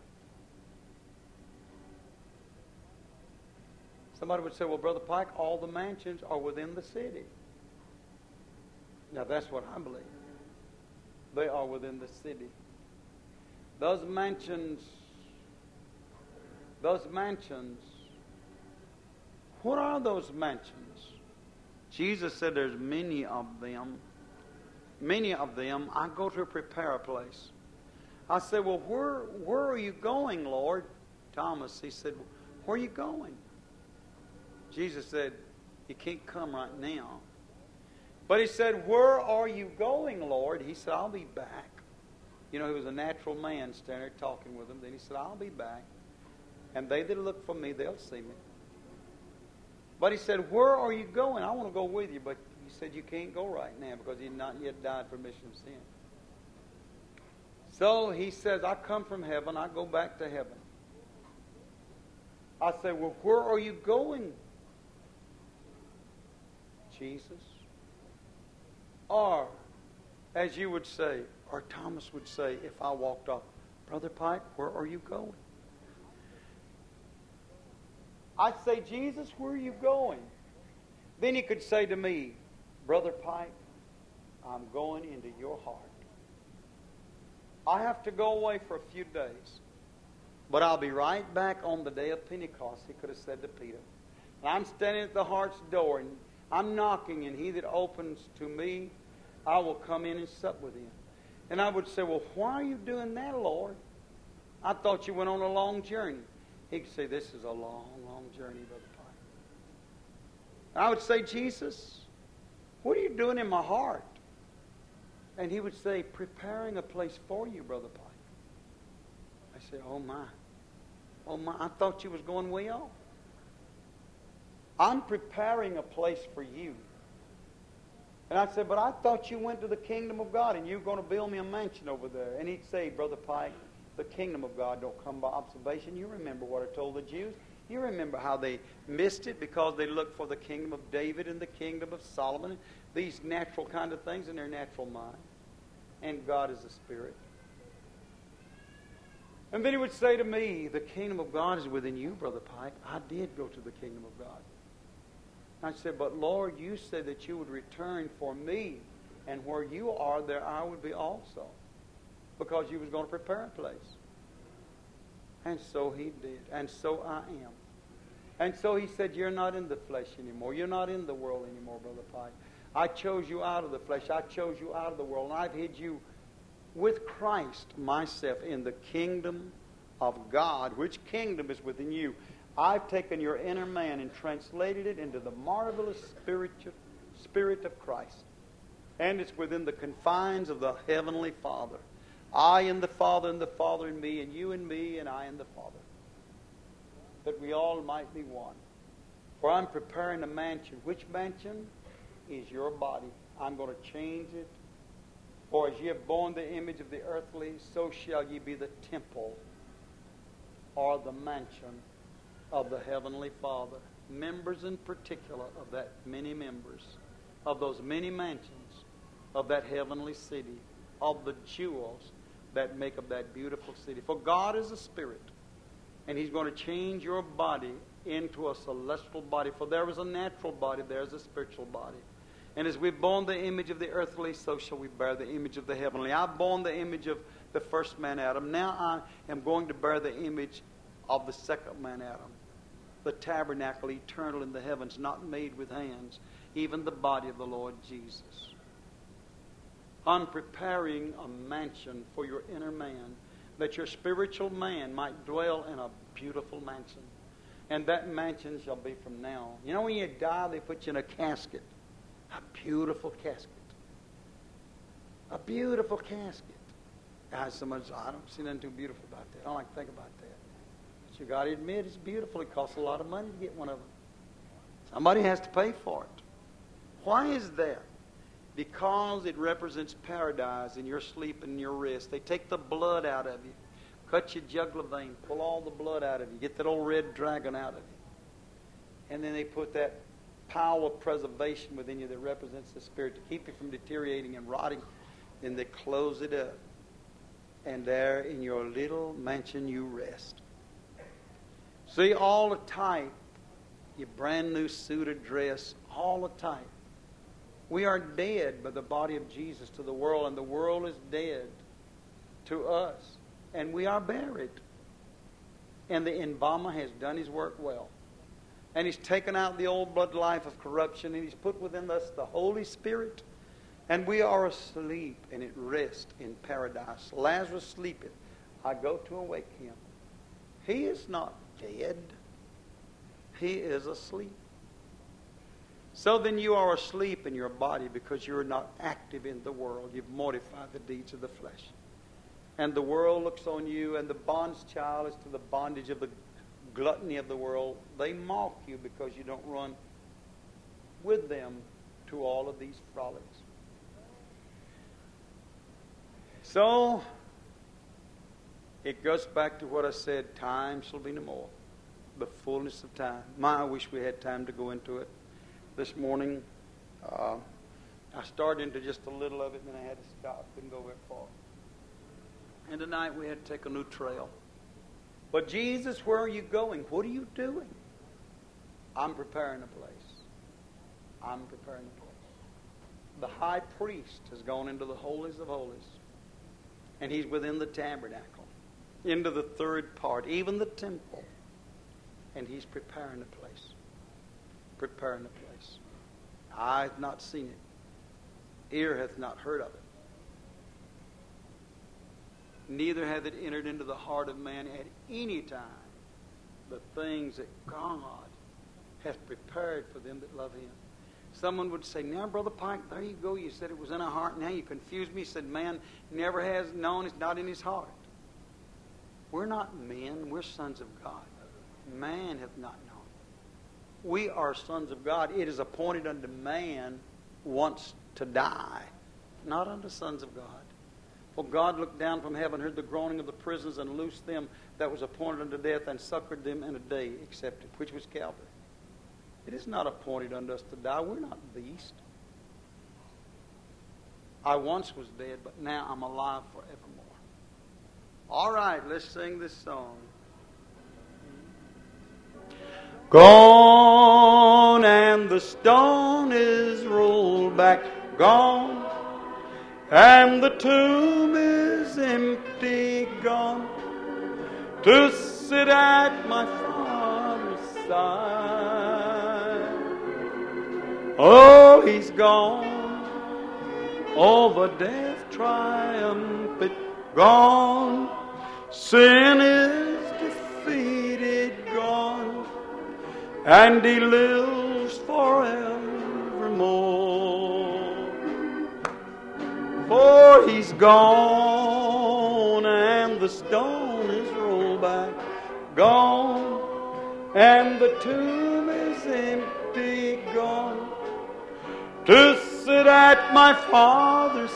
Somebody would say, well, Brother Pike, all the mansions are within the city. Now, that's what I believe. They are within the city. Those mansions, what are those mansions? Jesus said there's many of them. Many of them, I go to prepare a place. I said, well, where are you going, Lord? Thomas, he said, where are you going? Jesus said, you can't come right now. But he said, where are you going, Lord? He said, I'll be back. You know, he was a natural man standing there talking with him. Then he said, I'll be back. And they that look for me, they'll see me. But he said, where are you going? I want to go with you. But he said, you can't go right now because you've not yet died for remission of sin. So he says, I come from heaven. I go back to heaven. I say, well, where are you going, Jesus? Or, as you would say, or Thomas would say, if I walked off, Brother Pike, where are you going? I'd say, Jesus, where are you going? Then he could say to me, Brother Pike, I'm going into your heart. I have to go away for a few days, but I'll be right back on the day of Pentecost, he could have said to Peter. And I'm standing at the heart's door, and I'm knocking, and he that opens to me, I will come in and sup with him. And I would say, well, why are you doing that, Lord? I thought you went on a long journey. He could say, this is a long, long journey, Brother Pike. I would say, Jesus, what are you doing in my heart? And he would say, preparing a place for you, Brother Pike. I said, oh my. Oh my, I thought you was going way off. I'm preparing a place for you. And I said, but I thought you went to the kingdom of God and you were going to build me a mansion over there. And he'd say, Brother Pike, the kingdom of God don't come by observation. You remember what I told the Jews. You remember how they missed it because they looked for the kingdom of David and the kingdom of Solomon, these natural kind of things in their natural mind. And God is a spirit. And then he would say to me, the kingdom of God is within you, Brother Pike. I did go to the kingdom of God. I said, but Lord, you said that you would return for me, and where you are, there I would be also, because you was going to prepare a place. And so he did, and so I am. And so he said, you're not in the flesh anymore. You're not in the world anymore, Brother Pike. I chose you out of the flesh. I chose you out of the world, and I've hid you with Christ myself in the kingdom of God. Which kingdom is within you? I've taken your inner man and translated it into the marvelous spirit of Christ. And it's within the confines of the Heavenly Father. I and the Father, and the Father in me, and you and me, and I and the Father. That we all might be one. For I'm preparing a mansion. Which mansion? Is your body. I'm going to change it. For as ye have borne the image of the earthly, so shall ye be the temple or the mansion of the Heavenly Father. Members in particular of that many members, of those many mansions, of that heavenly city, of the jewels that make up that beautiful city. For God is a spirit, and He's going to change your body into a celestial body. For there is a natural body, there is a spiritual body. And as we've borne the image of the earthly, so shall we bear the image of the heavenly. I've borne the image of the first man, Adam. Now I am going to bear the image of the second man, Adam. The tabernacle eternal in the heavens, not made with hands, even the body of the Lord Jesus. I'm preparing a mansion for your inner man, that your spiritual man might dwell in a beautiful mansion. And that mansion shall be from now. You know, when you die, they put you in a casket. A beautiful casket. A beautiful casket. Someone says, I don't see nothing too beautiful about that. I don't like to think about that. But you got to admit it's beautiful. It costs a lot of money to get one of them. Somebody has to pay for it. Why is that? Because it represents paradise in your sleep and your rest. They take the blood out of you, cut your jugular vein, pull all the blood out of you, get that old red dragon out of you. And then they put that power of preservation within you that represents the Spirit to keep you from deteriorating and rotting. Then they close it up. And there in your little mansion you rest. See, all the type, your brand new suit or dress, all the type. We are dead by the body of Jesus to the world, and the world is dead to us. And we are buried. And the embalmer has done his work well. And He's taken out the old blood life of corruption, and He's put within us the Holy Spirit. And we are asleep and at rest in paradise. Lazarus sleepeth. I go to awake him. He is not dead. He is asleep. So then you are asleep in your body because you're not active in the world. You've mortified the deeds of the flesh. And the world looks on you, and the bond's child is to the bondage of the gluttony of the world. They mock you because you don't run with them to all of these frolics. So it goes back to what I said, time shall be no more. The fullness of time. I wish we had time to go into it. This morning, I started into just a little of it, and then I had to stop. Couldn't go very far. And tonight we had to take a new trail. But Jesus, where are you going? What are you doing? I'm preparing a place. I'm preparing a place. The high priest has gone into the holies of holies. And he's within the tabernacle, into the third part, even the temple. And he's preparing a place. Preparing a place. Eye hath not seen it. Ear hath not heard of it. Neither hath it entered into the heart of man at any time the things that God hath prepared for them that love Him. Someone would say, now, Brother Pike, there you go. You said it was in our heart. Now you confused me. You said, man never has known. It's not in his heart. We're not men. We're sons of God. Man hath not known. We are sons of God. It is appointed unto man once to die, not unto sons of God. For God looked down from heaven, heard the groaning of the prisoners, and loosed them that was appointed unto death, and succored them in a day accepted, which was Calvary. It is not appointed unto us to die. We're not beasts. I once was dead, but now I'm alive forevermore. All right, let's sing this song. Gone, and the stone is rolled back. Gone, and the tomb is empty. Gone, to sit at my Father's side. Oh, He's gone, over death triumphant. Gone, sin is defeated. Gone, and He lives forevermore. For He's gone, and the stone is rolled back. Gone, and the tomb is empty. Gone, to sit at my Father's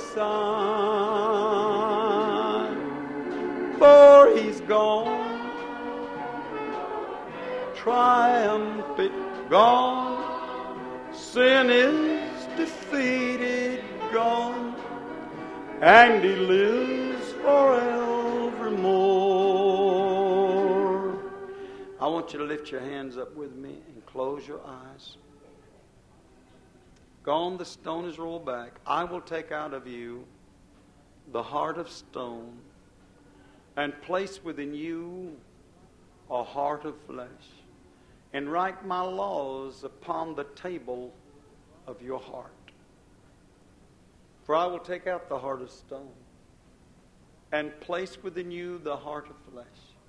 side. For He's gone, triumphant. Gone, sin is defeated. Gone, and He lives forevermore. I want you to lift your hands up with me and close your eyes. Gone, the stone is rolled back. I will take out of you the heart of stone and place within you a heart of flesh, and write my laws upon the table of your heart. For I will take out the heart of stone and place within you the heart of flesh.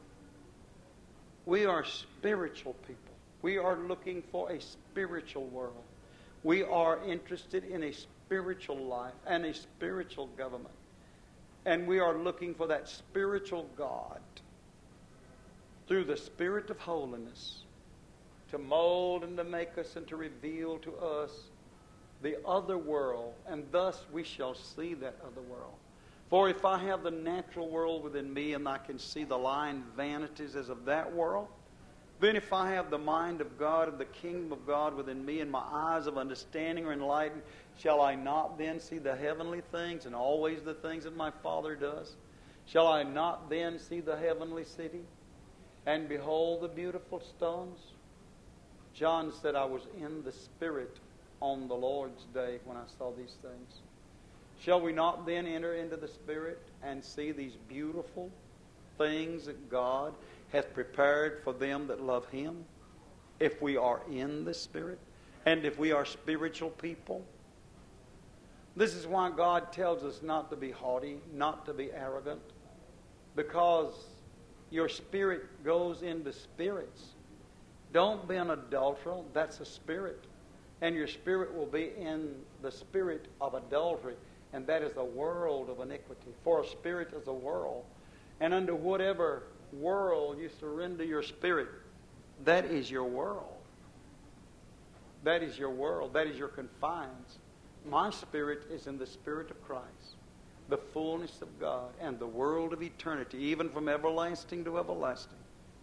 We are spiritual people. We are looking for a spiritual world. We are interested in a spiritual life and a spiritual government. And we are looking for that spiritual God through the Spirit of holiness to mold and to make us and to reveal to us the other world. And thus we shall see that other world. For if I have the natural world within me and I can see the lying vanities as of that world, then if I have the mind of God and the kingdom of God within me and my eyes of understanding are enlightened, shall I not then see the heavenly things and always the things that my Father does? Shall I not then see the heavenly city and behold the beautiful stones? John said, I was in the Spirit on the Lord's day when I saw these things. Shall we not then enter into the Spirit and see these beautiful things that God hath prepared for them that love Him, if we are in the Spirit and if we are spiritual people? This is why God tells us not to be haughty, not to be arrogant, because your spirit goes into spirits. Don't be an adulterer. That's a spirit. And your spirit will be in the spirit of adultery, and that is the world of iniquity. For a spirit is a world. And unto whatever world you surrender your spirit, that is your world. That is your world. That is your confines. My spirit is in the Spirit of Christ, the fullness of God, and the world of eternity, even from everlasting to everlasting.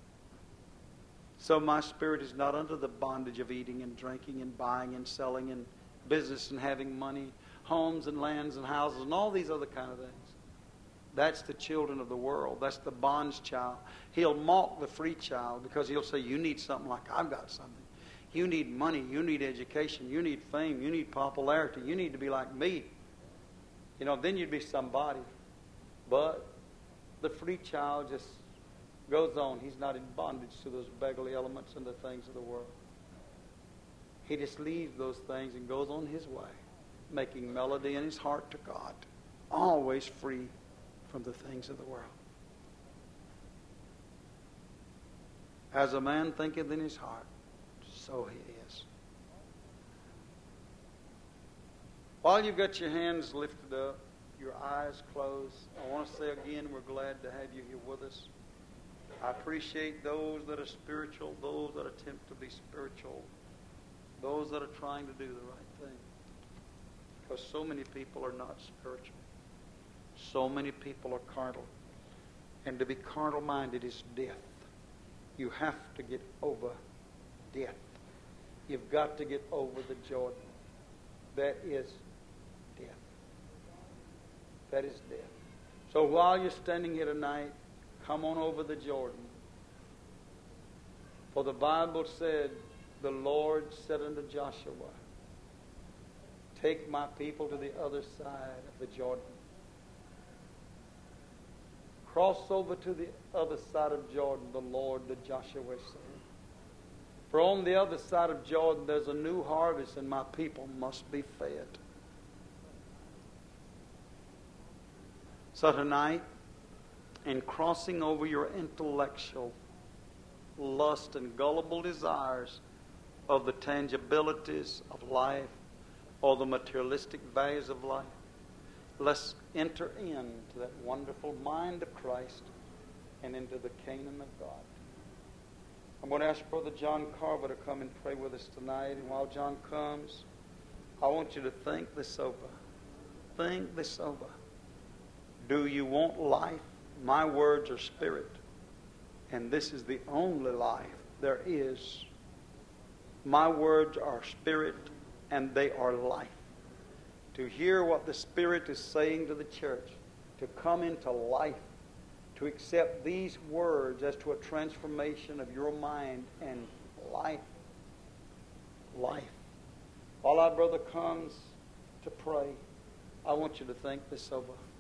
So my spirit is not under the bondage of eating and drinking and buying and selling and business and having money, homes and lands and houses and all these other kind of things. That's the children of the world. That's the bond's child. He'll mock the free child because he'll say, you need something like I've got something. You need money. You need education. You need fame. You need popularity. You need to be like me. You know, then you'd be somebody. But the free child just goes on. He's not in bondage to those beggarly elements and the things of the world. He just leaves those things and goes on his way, making melody in his heart to God, always free from the things of the world. As a man thinketh in his heart, so he is. While you've got your hands lifted up, your eyes closed, I want to say again, we're glad to have you here with us. I appreciate those that are spiritual, those that attempt to be spiritual, those that are trying to do the right thing. Because so many people are not spiritual. So many people are carnal. And to be carnal-minded is death. You have to get over death. You've got to get over the Jordan. That is death. That is death. So while you're standing here tonight, come on over the Jordan. For the Bible said, the Lord said unto Joshua, take my people to the other side of the Jordan. Cross over to the other side of Jordan, the Lord to Joshua said. For on the other side of Jordan there's a new harvest, and my people must be fed. So tonight, in crossing over your intellectual lust and gullible desires of the tangibilities of life or the materialistic values of life, let's enter into that wonderful mind of Christ and into the Canaan of God. I'm going to ask Brother John Carver to come and pray with us tonight. And while John comes, I want you to think this over. Think this over. Do you want life? My words are spirit. And this is the only life there is. My words are spirit and they are life. To hear what the Spirit is saying to the church, to come into life, to accept these words as to a transformation of your mind and life. Life. While our brother comes to pray, I want you to think this over.